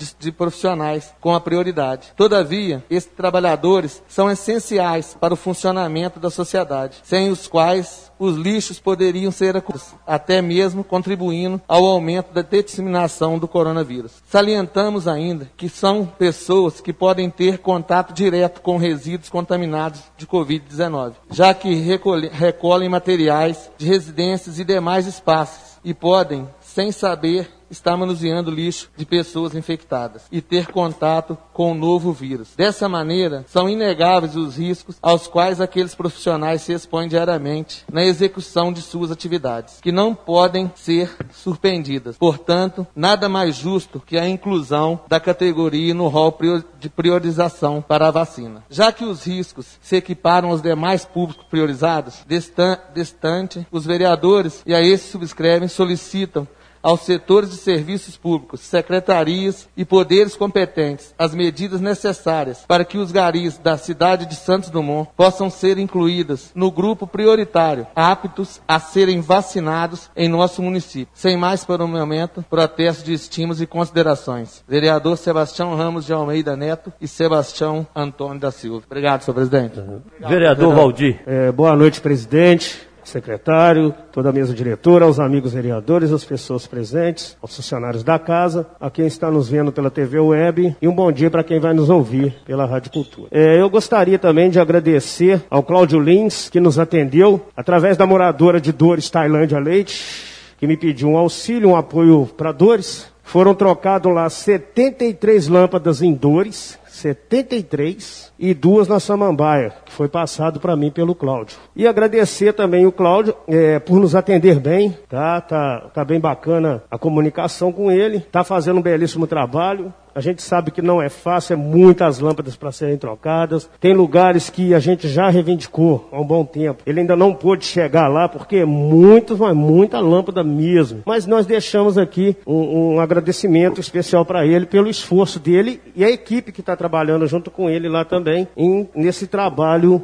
de, de profissionais com a prioridade. Todavia, esses trabalhadores são essenciais para o funcionamento da sociedade, sem os quais os lixos poderiam ser acumulados, até mesmo contribuindo ao aumento da disseminação do coronavírus. Salientamos ainda que são pessoas que podem ter contato direto com resíduos contaminados de covid dezenove, já que recolhem, recolhem materiais de residências e demais espaços e podem, sem saber, estar manuseando lixo de pessoas infectadas e ter contato com o novo vírus. Dessa maneira, são inegáveis os riscos aos quais aqueles profissionais se expõem diariamente na execução de suas atividades, que não podem ser suspendidas. Portanto, nada mais justo que a inclusão da categoria no rol de priorização para a vacina. Já que os riscos se equiparam aos demais públicos priorizados, distante, os vereadores e a esses subscrevem solicitam aos setores de serviços públicos, secretarias e poderes competentes as medidas necessárias para que os garis da cidade de Santos Dumont possam ser incluídas no grupo prioritário, aptos a serem vacinados em nosso município. Sem mais por um momento, protesto de estímulos e considerações. Vereador Sebastião Ramos de Almeida Neto e Sebastião Antônio da Silva. Obrigado, senhor presidente. Uhum. Vereador Valdir. É, boa noite, presidente. Secretário, toda a mesa diretora, aos amigos vereadores, às pessoas presentes, aos funcionários da casa, a quem está nos vendo pela T V Web e um bom dia para quem vai nos ouvir pela Rádio Cultura. É, eu gostaria também de agradecer ao Cláudio Lins, que nos atendeu através da moradora de Dores, Tailândia Leite, que me pediu um auxílio, um apoio para Dores. Foram trocados lá setenta e três lâmpadas em Dores, setenta e três, e duas na Samambaia, que foi passado para mim pelo Cláudio. E agradecer também o Cláudio é, por nos atender bem, tá? Tá, tá bem bacana a comunicação com ele, tá fazendo um belíssimo trabalho. A gente sabe que não é fácil, é muitas lâmpadas para serem trocadas. Tem lugares que a gente já reivindicou há um bom tempo. Ele ainda não pôde chegar lá porque é muito, mas muita lâmpada mesmo. Mas nós deixamos aqui um, um agradecimento especial para ele pelo esforço dele e a equipe que está trabalhando junto com ele lá também em, nesse trabalho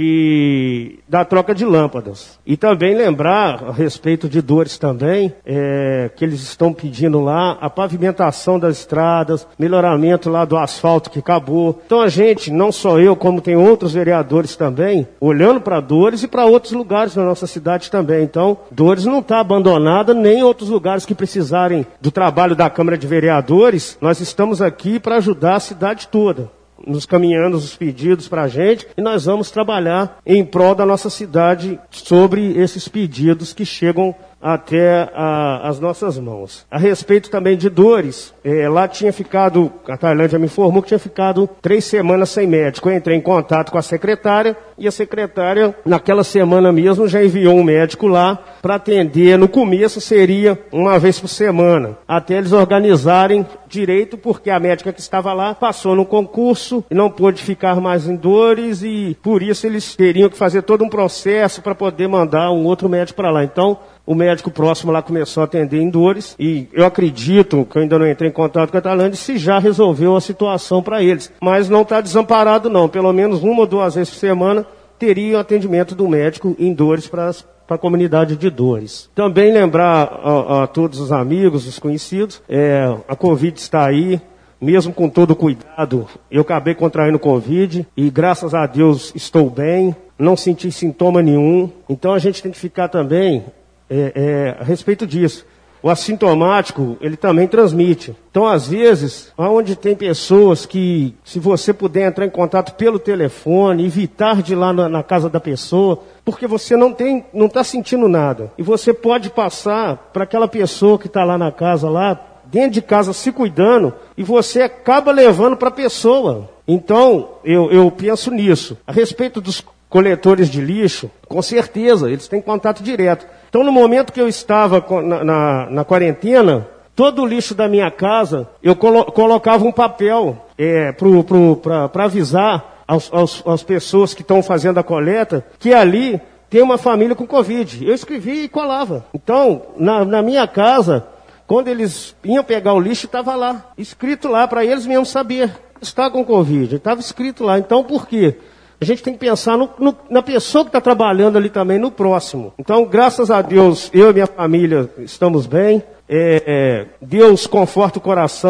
de, da troca de lâmpadas. E também lembrar, a respeito de Dores também, é, que eles estão pedindo lá a pavimentação das estradas, melhoramento lá do asfalto que acabou. Então a gente, não só eu, como tem outros vereadores também, olhando para Dores e para outros lugares na nossa cidade também. Então, Dores não está abandonada, nem outros lugares que precisarem do trabalho da Câmara de Vereadores, nós estamos aqui para ajudar a cidade toda, nos caminhando os pedidos para a gente, e nós vamos trabalhar em prol da nossa cidade sobre esses pedidos que chegam até a, as nossas mãos. A respeito também de Dores, é, lá tinha ficado, a Tailândia me informou que tinha ficado três semanas sem médico. Eu entrei em contato com a secretária, e a secretária, naquela semana mesmo, já enviou um médico lá para atender. No começo seria uma vez por semana, até eles organizarem direito, porque a médica que estava lá passou no concurso e não pôde ficar mais em Dores, e por isso eles teriam que fazer todo um processo para poder mandar um outro médico para lá. Então, o médico próximo lá começou a atender em Dores, e eu acredito, que eu ainda não entrei em contato com a Tailândia, se já resolveu a situação para eles. Mas não está desamparado não, pelo menos uma ou duas vezes por semana teria o atendimento do médico em Dores para a comunidade de Dores. Também lembrar a, a todos os amigos, os conhecidos, é, a Covid está aí, mesmo com todo o cuidado. Eu acabei contraindo Covid e graças a Deus estou bem, não senti sintoma nenhum. Então a gente tem que ficar também É, é, a respeito disso. O assintomático, ele também transmite. Então, às vezes, onde tem pessoas que, se você puder entrar em contato pelo telefone, evitar de ir lá na, na casa da pessoa, porque você não tem, não está sentindo nada. E você pode passar para aquela pessoa que está lá na casa, lá, dentro de casa, se cuidando, e você acaba levando para a pessoa. Então, eu, eu penso nisso. A respeito dos coletores de lixo, com certeza, eles têm contato direto. Então, no momento que eu estava na, na, na quarentena, todo o lixo da minha casa, eu colo, colocava um papel é, para avisar aos, aos, às pessoas que estão fazendo a coleta que ali tem uma família com Covid. Eu escrevia e colava. Então, na, na minha casa, quando eles iam pegar o lixo, estava lá, escrito lá, para eles mesmos saber. Está com Covid, estava escrito lá. Então, por quê? A gente tem que pensar no, no, na pessoa que está trabalhando ali também, no próximo. Então, graças a Deus, eu e minha família estamos bem. É, é, Deus conforta o coração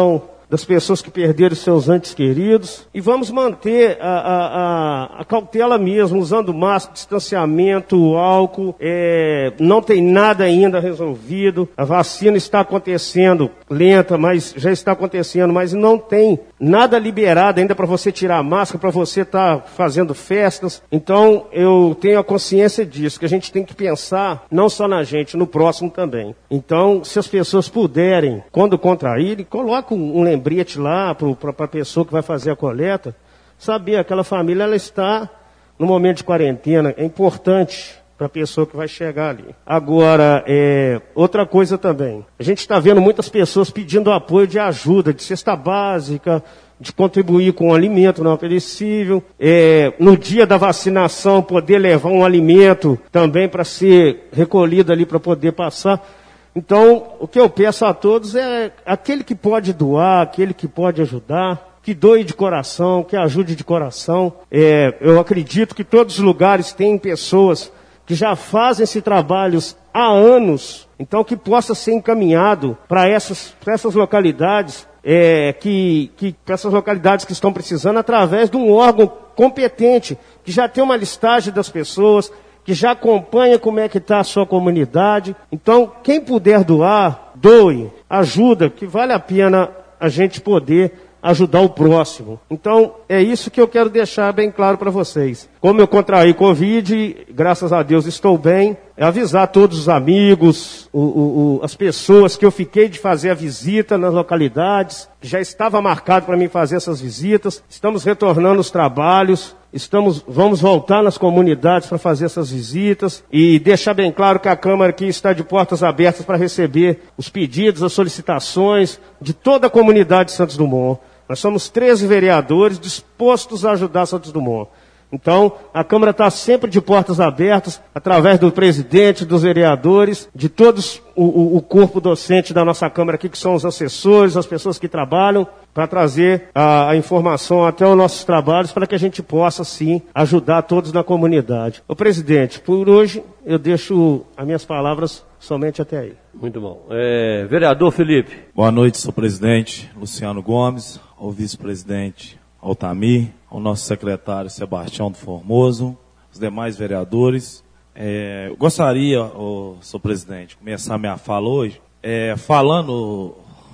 das pessoas que perderam seus entes queridos. E vamos manter a, a, a, a cautela mesmo, usando máscara, distanciamento, álcool. É, não tem nada ainda resolvido. A vacina está acontecendo lenta, mas já está acontecendo, mas não tem nada liberado ainda para você tirar a máscara, para você estar fazendo festas. Então, eu tenho a consciência disso, que a gente tem que pensar não só na gente, no próximo também. Então, se as pessoas puderem, quando contraírem, coloca um, um lembrete lá para a pessoa que vai fazer a coleta, saber que aquela família ela está no momento de quarentena. É importante para a pessoa que vai chegar ali. Agora, é, outra coisa também. A gente está vendo muitas pessoas pedindo apoio de ajuda, de cesta básica, de contribuir com um alimento não perecível. É, no dia da vacinação, poder levar um alimento também para ser recolhido ali, para poder passar. Então, o que eu peço a todos é aquele que pode doar, aquele que pode ajudar, que doe de coração, que ajude de coração. É, eu acredito que todos os lugares têm pessoas que já fazem esses trabalhos há anos, então que possa ser encaminhado para essas, para essas localidades, é, que, que, para essas localidades que estão precisando, através de um órgão competente, que já tem uma listagem das pessoas, que já acompanha como é que está a sua comunidade. Então, quem puder doar, doe, ajuda, que vale a pena a gente poder ajudar o próximo. Então, é isso que eu quero deixar bem claro para vocês. Como eu contraí Covid, graças a Deus estou bem, é avisar todos os amigos, o, o, o, as pessoas que eu fiquei de fazer a visita nas localidades, que já estava marcado para mim fazer essas visitas. Estamos retornando os trabalhos, estamos, vamos voltar nas comunidades para fazer essas visitas e deixar bem claro que a Câmara aqui está de portas abertas para receber os pedidos, as solicitações de toda a comunidade de Santos Dumont. Nós somos treze vereadores dispostos a ajudar Santos Dumont. Então, a Câmara está sempre de portas abertas, através do presidente, dos vereadores, de todos o, o, o corpo docente da nossa Câmara aqui, que são os assessores, as pessoas que trabalham, para trazer a, a informação até os nossos trabalhos, para que a gente possa, sim, ajudar todos na comunidade. Ô, presidente, por hoje, eu deixo as minhas palavras somente até aí. Muito bom. É, vereador Felipe. Boa noite, senhor presidente Luciano Gomes, ao vice-presidente Altamir, ao nosso secretário Sebastião do Formoso, os demais vereadores. É, eu gostaria, oh, senhor presidente, começar minha fala hoje, é, falando,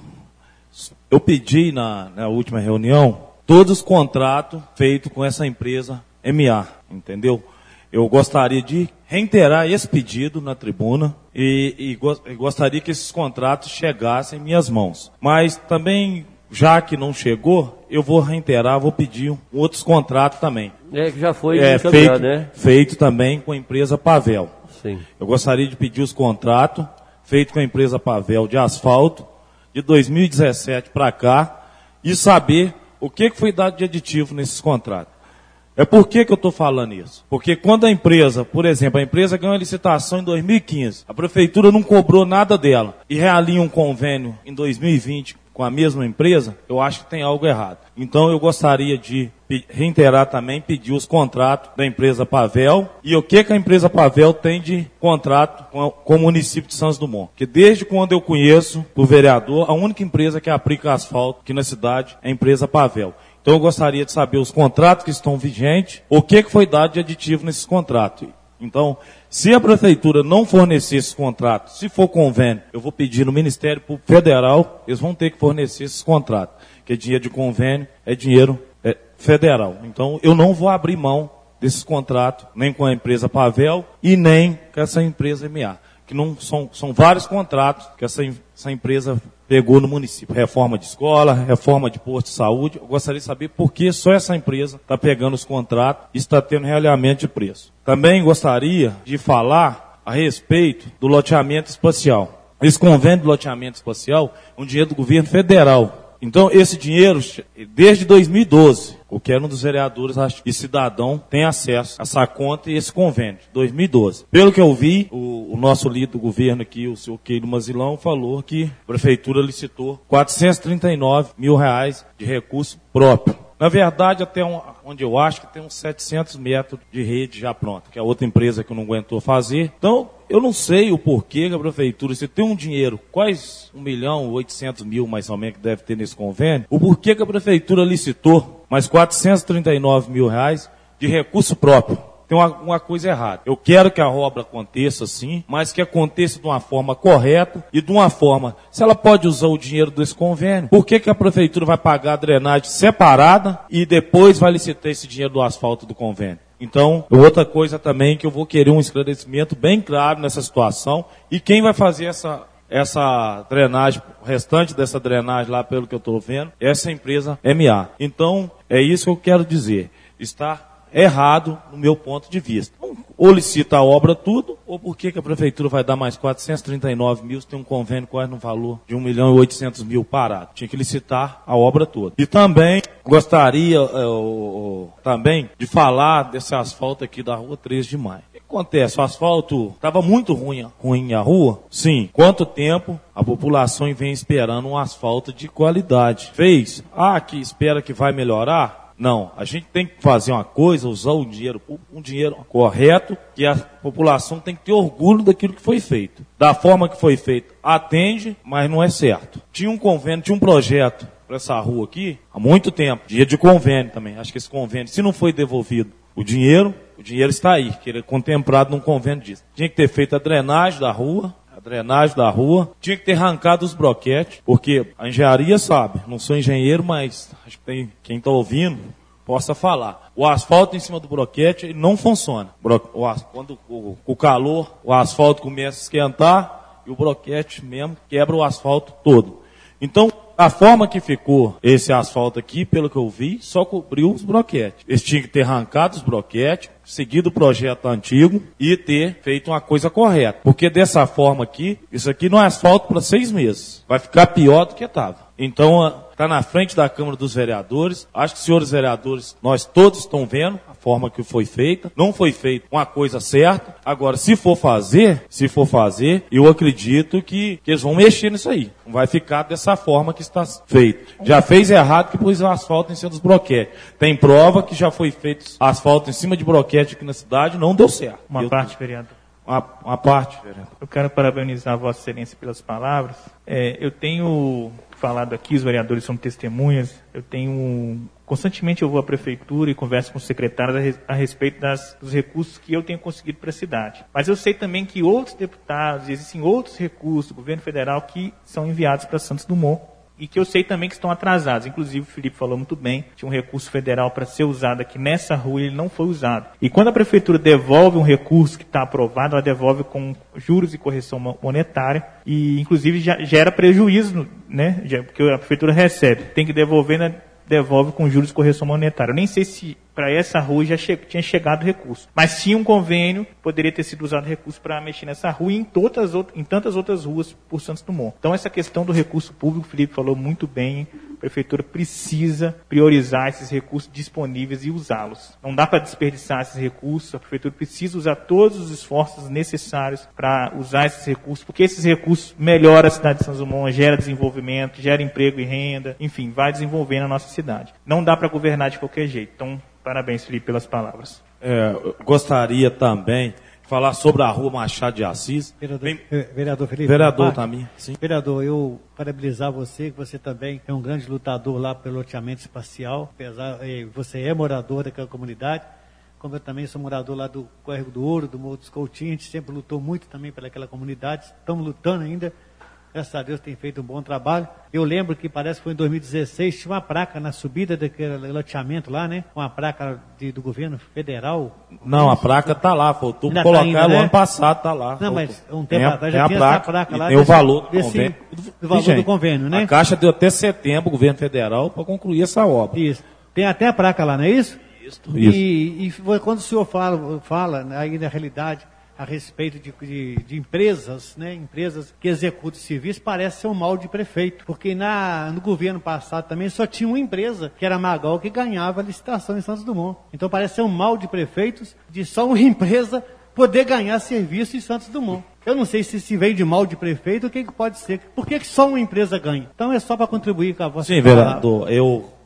eu pedi na, na última reunião todos os contratos feitos com essa empresa M A, entendeu? Eu gostaria de reiterar esse pedido na tribuna e, e, go, e gostaria que esses contratos chegassem em minhas mãos. Mas também, já que não chegou, eu vou reiterar, vou pedir um, outros contratos também. É, que já foi é, feito, feito, né? feito também com a empresa Pavel. Sim. Eu gostaria de pedir os contratos feitos com a empresa Pavel de asfalto de dois mil e dezessete para cá e saber o que foi dado de aditivo nesses contratos. É por que que eu estou falando isso? Porque quando a empresa, por exemplo, a empresa ganhou a licitação em dois mil e quinze, a prefeitura não cobrou nada dela e realinha um convênio em dois mil e vinte com a mesma empresa, eu acho que tem algo errado. Então eu gostaria de reiterar também, pedir os contratos da empresa Pavel e o que que a empresa Pavel tem de contrato com, a, com o município de Santos Dumont. Que desde quando eu conheço o vereador, a única empresa que aplica asfalto aqui na cidade é a empresa Pavel. Então eu gostaria de saber os contratos que estão vigentes, o que que foi dado de aditivo nesses contratos. Então, se a prefeitura não fornecer esses contratos, se for convênio, eu vou pedir no Ministério Público Federal, eles vão ter que fornecer esses contratos, porque dinheiro de convênio é dinheiro é, federal. Então, eu não vou abrir mão desses contratos, nem com a empresa Pavel e nem com essa empresa M A, que não são, são vários contratos que essa, essa empresa pegou no município. Reforma de escola, reforma de posto de saúde. Eu gostaria de saber por que só essa empresa está pegando os contratos e está tendo realinhamento de preço. Também gostaria de falar a respeito do loteamento espacial. Esse convênio do loteamento espacial é um dinheiro do governo federal. Então, esse dinheiro, desde dois mil e doze, qualquer um dos vereadores e cidadão tem acesso a essa conta e esse convênio, dois mil e doze. Pelo que eu vi, o, o nosso líder do governo aqui, o senhor Keilo Mazilão, falou que a prefeitura licitou quatrocentos e trinta e nove mil reais de recurso próprio. Na verdade, até um, onde eu acho que tem uns setecentos metros de rede já pronta, que é outra empresa que não aguentou fazer. Então, eu não sei o porquê que a prefeitura, se tem um dinheiro, quase um milhão, oitocentos mil mais ou menos que deve ter nesse convênio, o porquê que a prefeitura licitou mais quatrocentos e trinta e nove mil reais de recurso próprio. Tem uma, uma coisa errada. Eu quero que a obra aconteça sim, mas que aconteça de uma forma correta e de uma forma, se ela pode usar o dinheiro desse convênio, por que que a prefeitura vai pagar a drenagem separada e depois vai licitar esse dinheiro do asfalto do convênio? Então, outra coisa também que eu vou querer um esclarecimento bem claro nessa situação, e quem vai fazer essa, essa drenagem, o restante dessa drenagem lá, pelo que eu estou vendo, é essa empresa M A. Então, é isso que eu quero dizer. Está errado no meu ponto de vista. Ou licita a obra tudo, ou por que que a prefeitura vai dar mais quatrocentos e trinta e nove mil se tem um convênio quase no valor de um milhão e oitocentos mil parado? Tinha que licitar a obra toda. E também gostaria eu, também de falar desse asfalto aqui da rua treze de maio. O que acontece? O asfalto estava muito ruim, ruim a rua? Sim. Quanto tempo a população vem esperando um asfalto de qualidade? Fez? Ah, que espera que vai melhorar? Não, a gente tem que fazer uma coisa, usar o dinheiro, um dinheiro correto, que a população tem que ter orgulho daquilo que foi feito. Da forma que foi feito, atende, mas não é certo. Tinha um convênio, tinha um projeto para essa rua aqui, há muito tempo, dia de convênio também. Acho que esse convênio, se não foi devolvido o dinheiro, o dinheiro está aí, que ele é contemplado num convênio disso. Tinha que ter feito a drenagem da rua, drenagem da rua, tinha que ter arrancado os broquetes, porque a engenharia sabe, não sou engenheiro, mas acho que tem, quem está ouvindo possa falar. O asfalto em cima do broquete ele não funciona. Quando o, o calor, o asfalto começa a esquentar e o broquete mesmo quebra o asfalto todo. Então, a forma que ficou esse asfalto aqui, pelo que eu vi, só cobriu os broquetes. Eles tinham que ter arrancado os broquetes, seguido o projeto antigo e ter feito uma coisa correta. Porque dessa forma aqui, isso aqui não é asfalto para seis meses. Vai ficar pior do que estava. Então, está na frente da Câmara dos Vereadores. Acho que, senhores vereadores, nós todos estão vendo a forma que foi feita. Não foi feita uma coisa certa. Agora, se for fazer, se for fazer, eu acredito que, que eles vão mexer nisso aí. Não vai ficar dessa forma que está feito. Já fez errado que pôs o asfalto em cima dos broquetes. Tem prova que já foi feito asfalto em cima de broquete aqui na cidade, não deu certo. Uma eu, parte, vereador. Uma, uma parte, vereador. Eu quero parabenizar Vossa Excelência pelas palavras. É, eu tenho falado aqui, os vereadores são testemunhas, eu tenho... Constantemente eu vou à prefeitura e converso com os secretários a respeito das, dos recursos que eu tenho conseguido para a cidade. Mas eu sei também que outros deputados, existem outros recursos do governo federal que são enviados para Santos Dumont e que eu sei também que estão atrasados. Inclusive o Felipe falou muito bem, tinha um recurso federal para ser usado aqui nessa rua e ele não foi usado. E quando a prefeitura devolve um recurso que está aprovado, ela devolve com juros e correção monetária e inclusive já gera prejuízo, né? Já, porque a prefeitura recebe, tem que devolver, né? Devolve com juros e correção monetária. Eu nem sei se para essa rua já che- tinha chegado recurso. Mas tinha um convênio, poderia ter sido usado recurso para mexer nessa rua e em, todas, em tantas outras ruas por Santos Dumont. Então essa questão do recurso público, o Felipe falou muito bem, a prefeitura precisa priorizar esses recursos disponíveis e usá-los. Não dá para desperdiçar esses recursos, a prefeitura precisa usar todos os esforços necessários para usar esses recursos, porque esses recursos melhoram a cidade de Santos Dumont, gera desenvolvimento, gera emprego e renda, enfim, vai desenvolvendo a nossa cidade. Não dá para governar de qualquer jeito. Então, parabéns, Felipe, pelas palavras. É, eu gostaria também de falar sobre a rua Machado de Assis. Vereador, Bem, vereador Felipe. vereador também. Sim. Vereador, eu parabenizar você, que você também é um grande lutador lá pelo loteamento espacial, apesar eh, você é morador daquela comunidade, como eu também sou morador lá do Córrego do Ouro, do Morro dos Coutinhos, a gente sempre lutou muito também pelaquela comunidade, estamos lutando ainda. Graças a Deus tem feito um bom trabalho. Eu lembro que parece que foi em dois mil e dezesseis, tinha uma placa na subida daquele loteamento lá, né? Uma placa de, do governo federal. Não, a placa está lá, faltou Ainda colocar tá ainda, ela né? ano passado, está lá. Não, faltou. mas um tempo tem atrás já tem tinha a placa, essa placa lá. Tem desse, o valor do desse, convênio. do valor Gente, do convênio, né? A Caixa deu até setembro, o governo federal, para concluir essa obra. Isso. Tem até a placa lá, não é isso? Isso. E, e quando o senhor fala, fala aí na realidade, a respeito de, de, de empresas, né, empresas que executam serviço, parece ser um mal de prefeito, porque na, no governo passado também só tinha uma empresa, que era a Magal, que ganhava a licitação em Santos Dumont. Então parece ser um mal de prefeitos, de só uma empresa poder ganhar serviço em Santos Dumont. Eu não sei se se veio de mal de prefeito, o que, que pode ser. Por que, que só uma empresa ganha? Então é só para contribuir com a vossa Sim, palavra. vereador, eu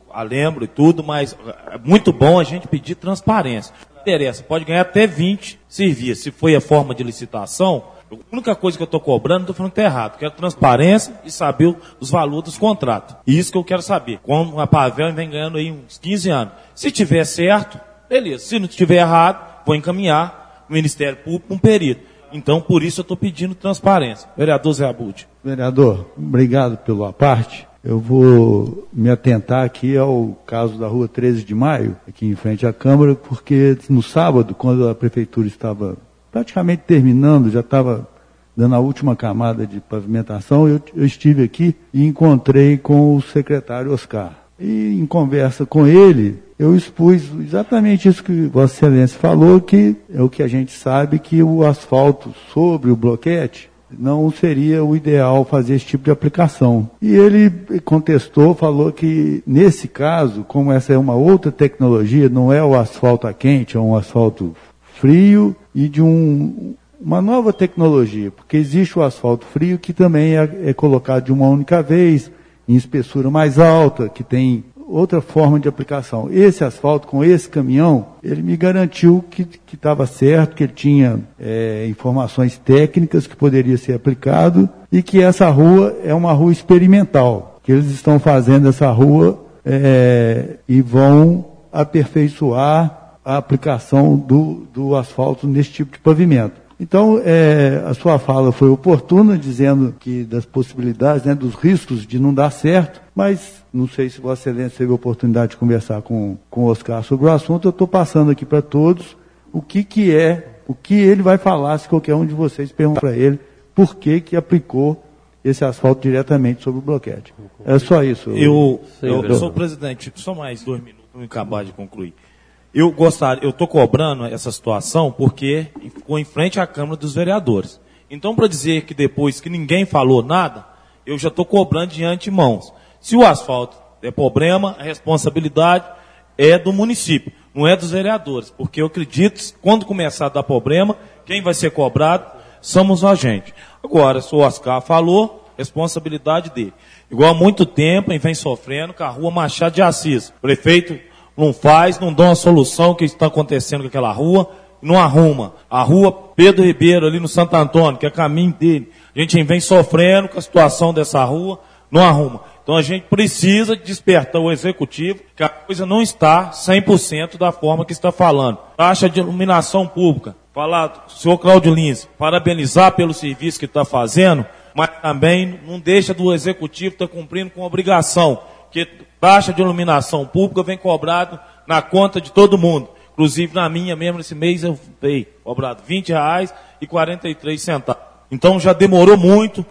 a lembro e tudo, mas é muito bom a gente pedir transparência. Não interessa, pode ganhar até vinte serviços. Se foi a forma de licitação, a única coisa que eu estou cobrando, não estou falando que está errado. Quero transparência e saber os valores dos contratos. Isso que eu quero saber. Como a Pavel vem ganhando aí uns quinze anos. Se tiver certo, beleza. Se não estiver errado, vou encaminhar o Ministério Público um perito. Então, por isso eu estou pedindo transparência. Vereador Zé Abud. Vereador, obrigado pela parte. Eu vou me atentar aqui ao caso da rua treze de maio, aqui em frente à Câmara, porque no sábado, quando a Prefeitura estava praticamente terminando, já estava dando a última camada de pavimentação, eu, eu estive aqui e encontrei com o secretário Oscar. E em conversa com ele, eu expus exatamente isso que Vossa Excelência falou, que é o que a gente sabe, que o asfalto sobre o bloquete não seria o ideal fazer esse tipo de aplicação. E ele contestou, falou que nesse caso, como essa é uma outra tecnologia, não é o asfalto a quente, é um asfalto frio e de um, uma nova tecnologia, porque existe o asfalto frio que também é, é colocado de uma única vez, em espessura mais alta, que tem outra forma de aplicação. Esse asfalto, com esse caminhão, ele me garantiu que estava certo, que ele tinha é, informações técnicas que poderia ser aplicado e que essa rua é uma rua experimental, que eles estão fazendo essa rua é, e vão aperfeiçoar a aplicação do, do asfalto nesse tipo de pavimento. Então, é, a sua fala foi oportuna, dizendo que das possibilidades, né, dos riscos de não dar certo, mas não sei se Vossa Excelência teve a oportunidade de conversar com, com o Oscar sobre o assunto. Eu estou passando aqui para todos o que, que é, o que ele vai falar, se qualquer um de vocês perguntar para ele por que, que aplicou esse asfalto diretamente sobre o bloquete. É só isso. Eu, eu, eu sou presidente, só mais dois minutos para eu acabar de concluir. Eu gostaria, eu estou cobrando essa situação porque ficou em frente à Câmara dos Vereadores. Então, para dizer que depois que ninguém falou nada, eu já estou cobrando de antemão. Se o asfalto é problema, a responsabilidade é do município, não é dos vereadores. Porque eu acredito que quando começar a dar problema, quem vai ser cobrado somos a gente. Agora, se o Oscar falou, responsabilidade dele. Igual há muito tempo, vem sofrendo com a rua Machado de Assis. O prefeito não faz, não dá uma solução que está acontecendo com aquela rua, não arruma. A rua Pedro Ribeiro, ali no Santo Antônio, que é caminho dele, a gente vem sofrendo com a situação dessa rua, não arruma. Então a gente precisa despertar o executivo, que a coisa não está cem por cento da forma que está falando. Taxa de iluminação pública, falar, senhor Cláudio Lins, parabenizar pelo serviço que está fazendo, mas também não deixa do executivo estar cumprindo com obrigação, que taxa de iluminação pública vem cobrado na conta de todo mundo. Inclusive na minha mesmo, esse mês eu dei cobrado vinte reais e quarenta e três centavos. Então já demorou muito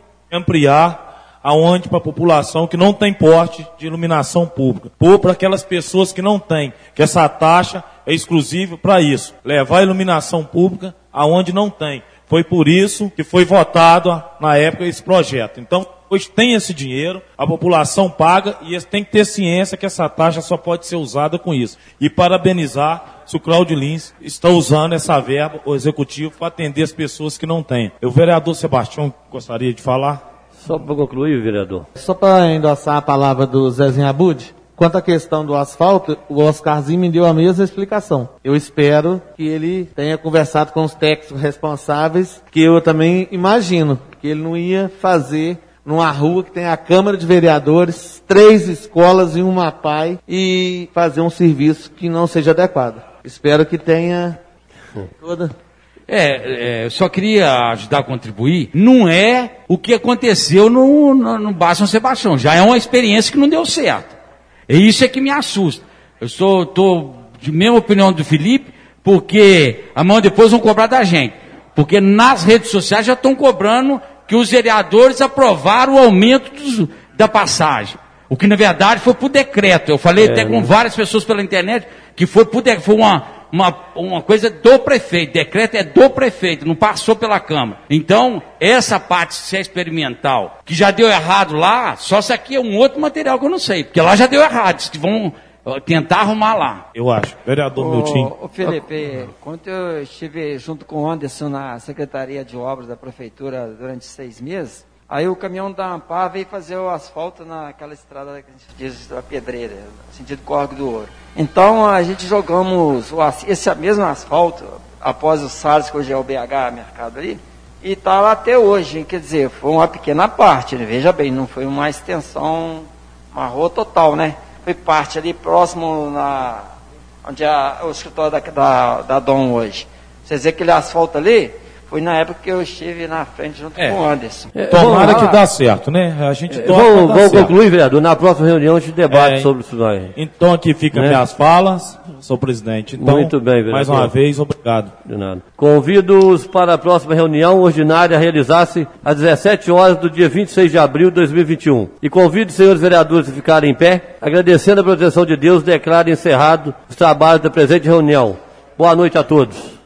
ampliar aonde para a população que não tem porte de iluminação pública. Ou para aquelas pessoas que não têm, que essa taxa é exclusiva para isso. Levar a iluminação pública aonde não tem. Foi por isso que foi votado na época esse projeto. Então, hoje tem esse dinheiro, a população paga e eles têm que ter ciência que essa taxa só pode ser usada com isso. E parabenizar se o Cláudio Lins está usando essa verba, o executivo, para atender as pessoas que não têm. O vereador Sebastião gostaria de falar? Só para concluir, vereador. Só para endossar a palavra do Zezinho Abud, quanto à questão do asfalto, o Oscarzinho me deu a mesma explicação. Eu espero que ele tenha conversado com os técnicos responsáveis, que eu também imagino que ele não ia fazer numa rua que tem a Câmara de Vereadores, três escolas e uma P A I, e fazer um serviço que não seja adequado. Espero que tenha toda... É, é, eu só queria ajudar a contribuir. Não é o que aconteceu no, no, no Baixo São Sebastião. Já é uma experiência que não deu certo. E isso é que me assusta. Eu sou, tô de mesma opinião do Felipe, porque amanhã depois vão cobrar da gente. Porque nas redes sociais já estão cobrando que os vereadores aprovaram o aumento dos, da passagem. O que na verdade foi por decreto. Eu falei é, até com várias pessoas pela internet que foi por decreto. Foi uma... Uma, uma coisa do prefeito, decreto é do prefeito, não passou pela Câmara. Então, essa parte se é experimental, que já deu errado lá, só se aqui é um outro material que eu não sei, porque lá já deu errado, eles vão tentar arrumar lá. Eu acho. Vereador Milton. Ô Felipe, quando eu estive junto com o Anderson na Secretaria de Obras da Prefeitura durante seis meses, Aí o caminhão da Ampar veio fazer o asfalto naquela estrada que a gente diz a Pedreira, sentido Córrego do Ouro. Então a gente jogamos o, esse mesmo asfalto após o Salles, que hoje é o B H Mercado ali, e está lá até hoje. Quer dizer, foi uma pequena parte, né? Veja bem, não foi uma extensão, uma rua total, né? Foi parte ali próximo na, onde é o escritório da, da, da Dom hoje. Vocês vê aquele asfalto ali? Foi na época que eu estive na frente junto é. com o Anderson. É, Tomara que dá certo, né? A gente é, Vamos, vamos concluir, vereador. Na próxima reunião a gente debate é, sobre isso aí. Então aqui ficam né? minhas falas, sou presidente. Então, muito bem, vereador. Mais uma vez, obrigado. De nada. Convido-os para a próxima reunião ordinária a realizar-se às dezessete horas do dia vinte e seis de abril de dois mil e vinte e um. E convido os senhores vereadores a ficarem em pé, agradecendo a proteção de Deus, declaro encerrado os trabalhos da presente reunião. Boa noite a todos.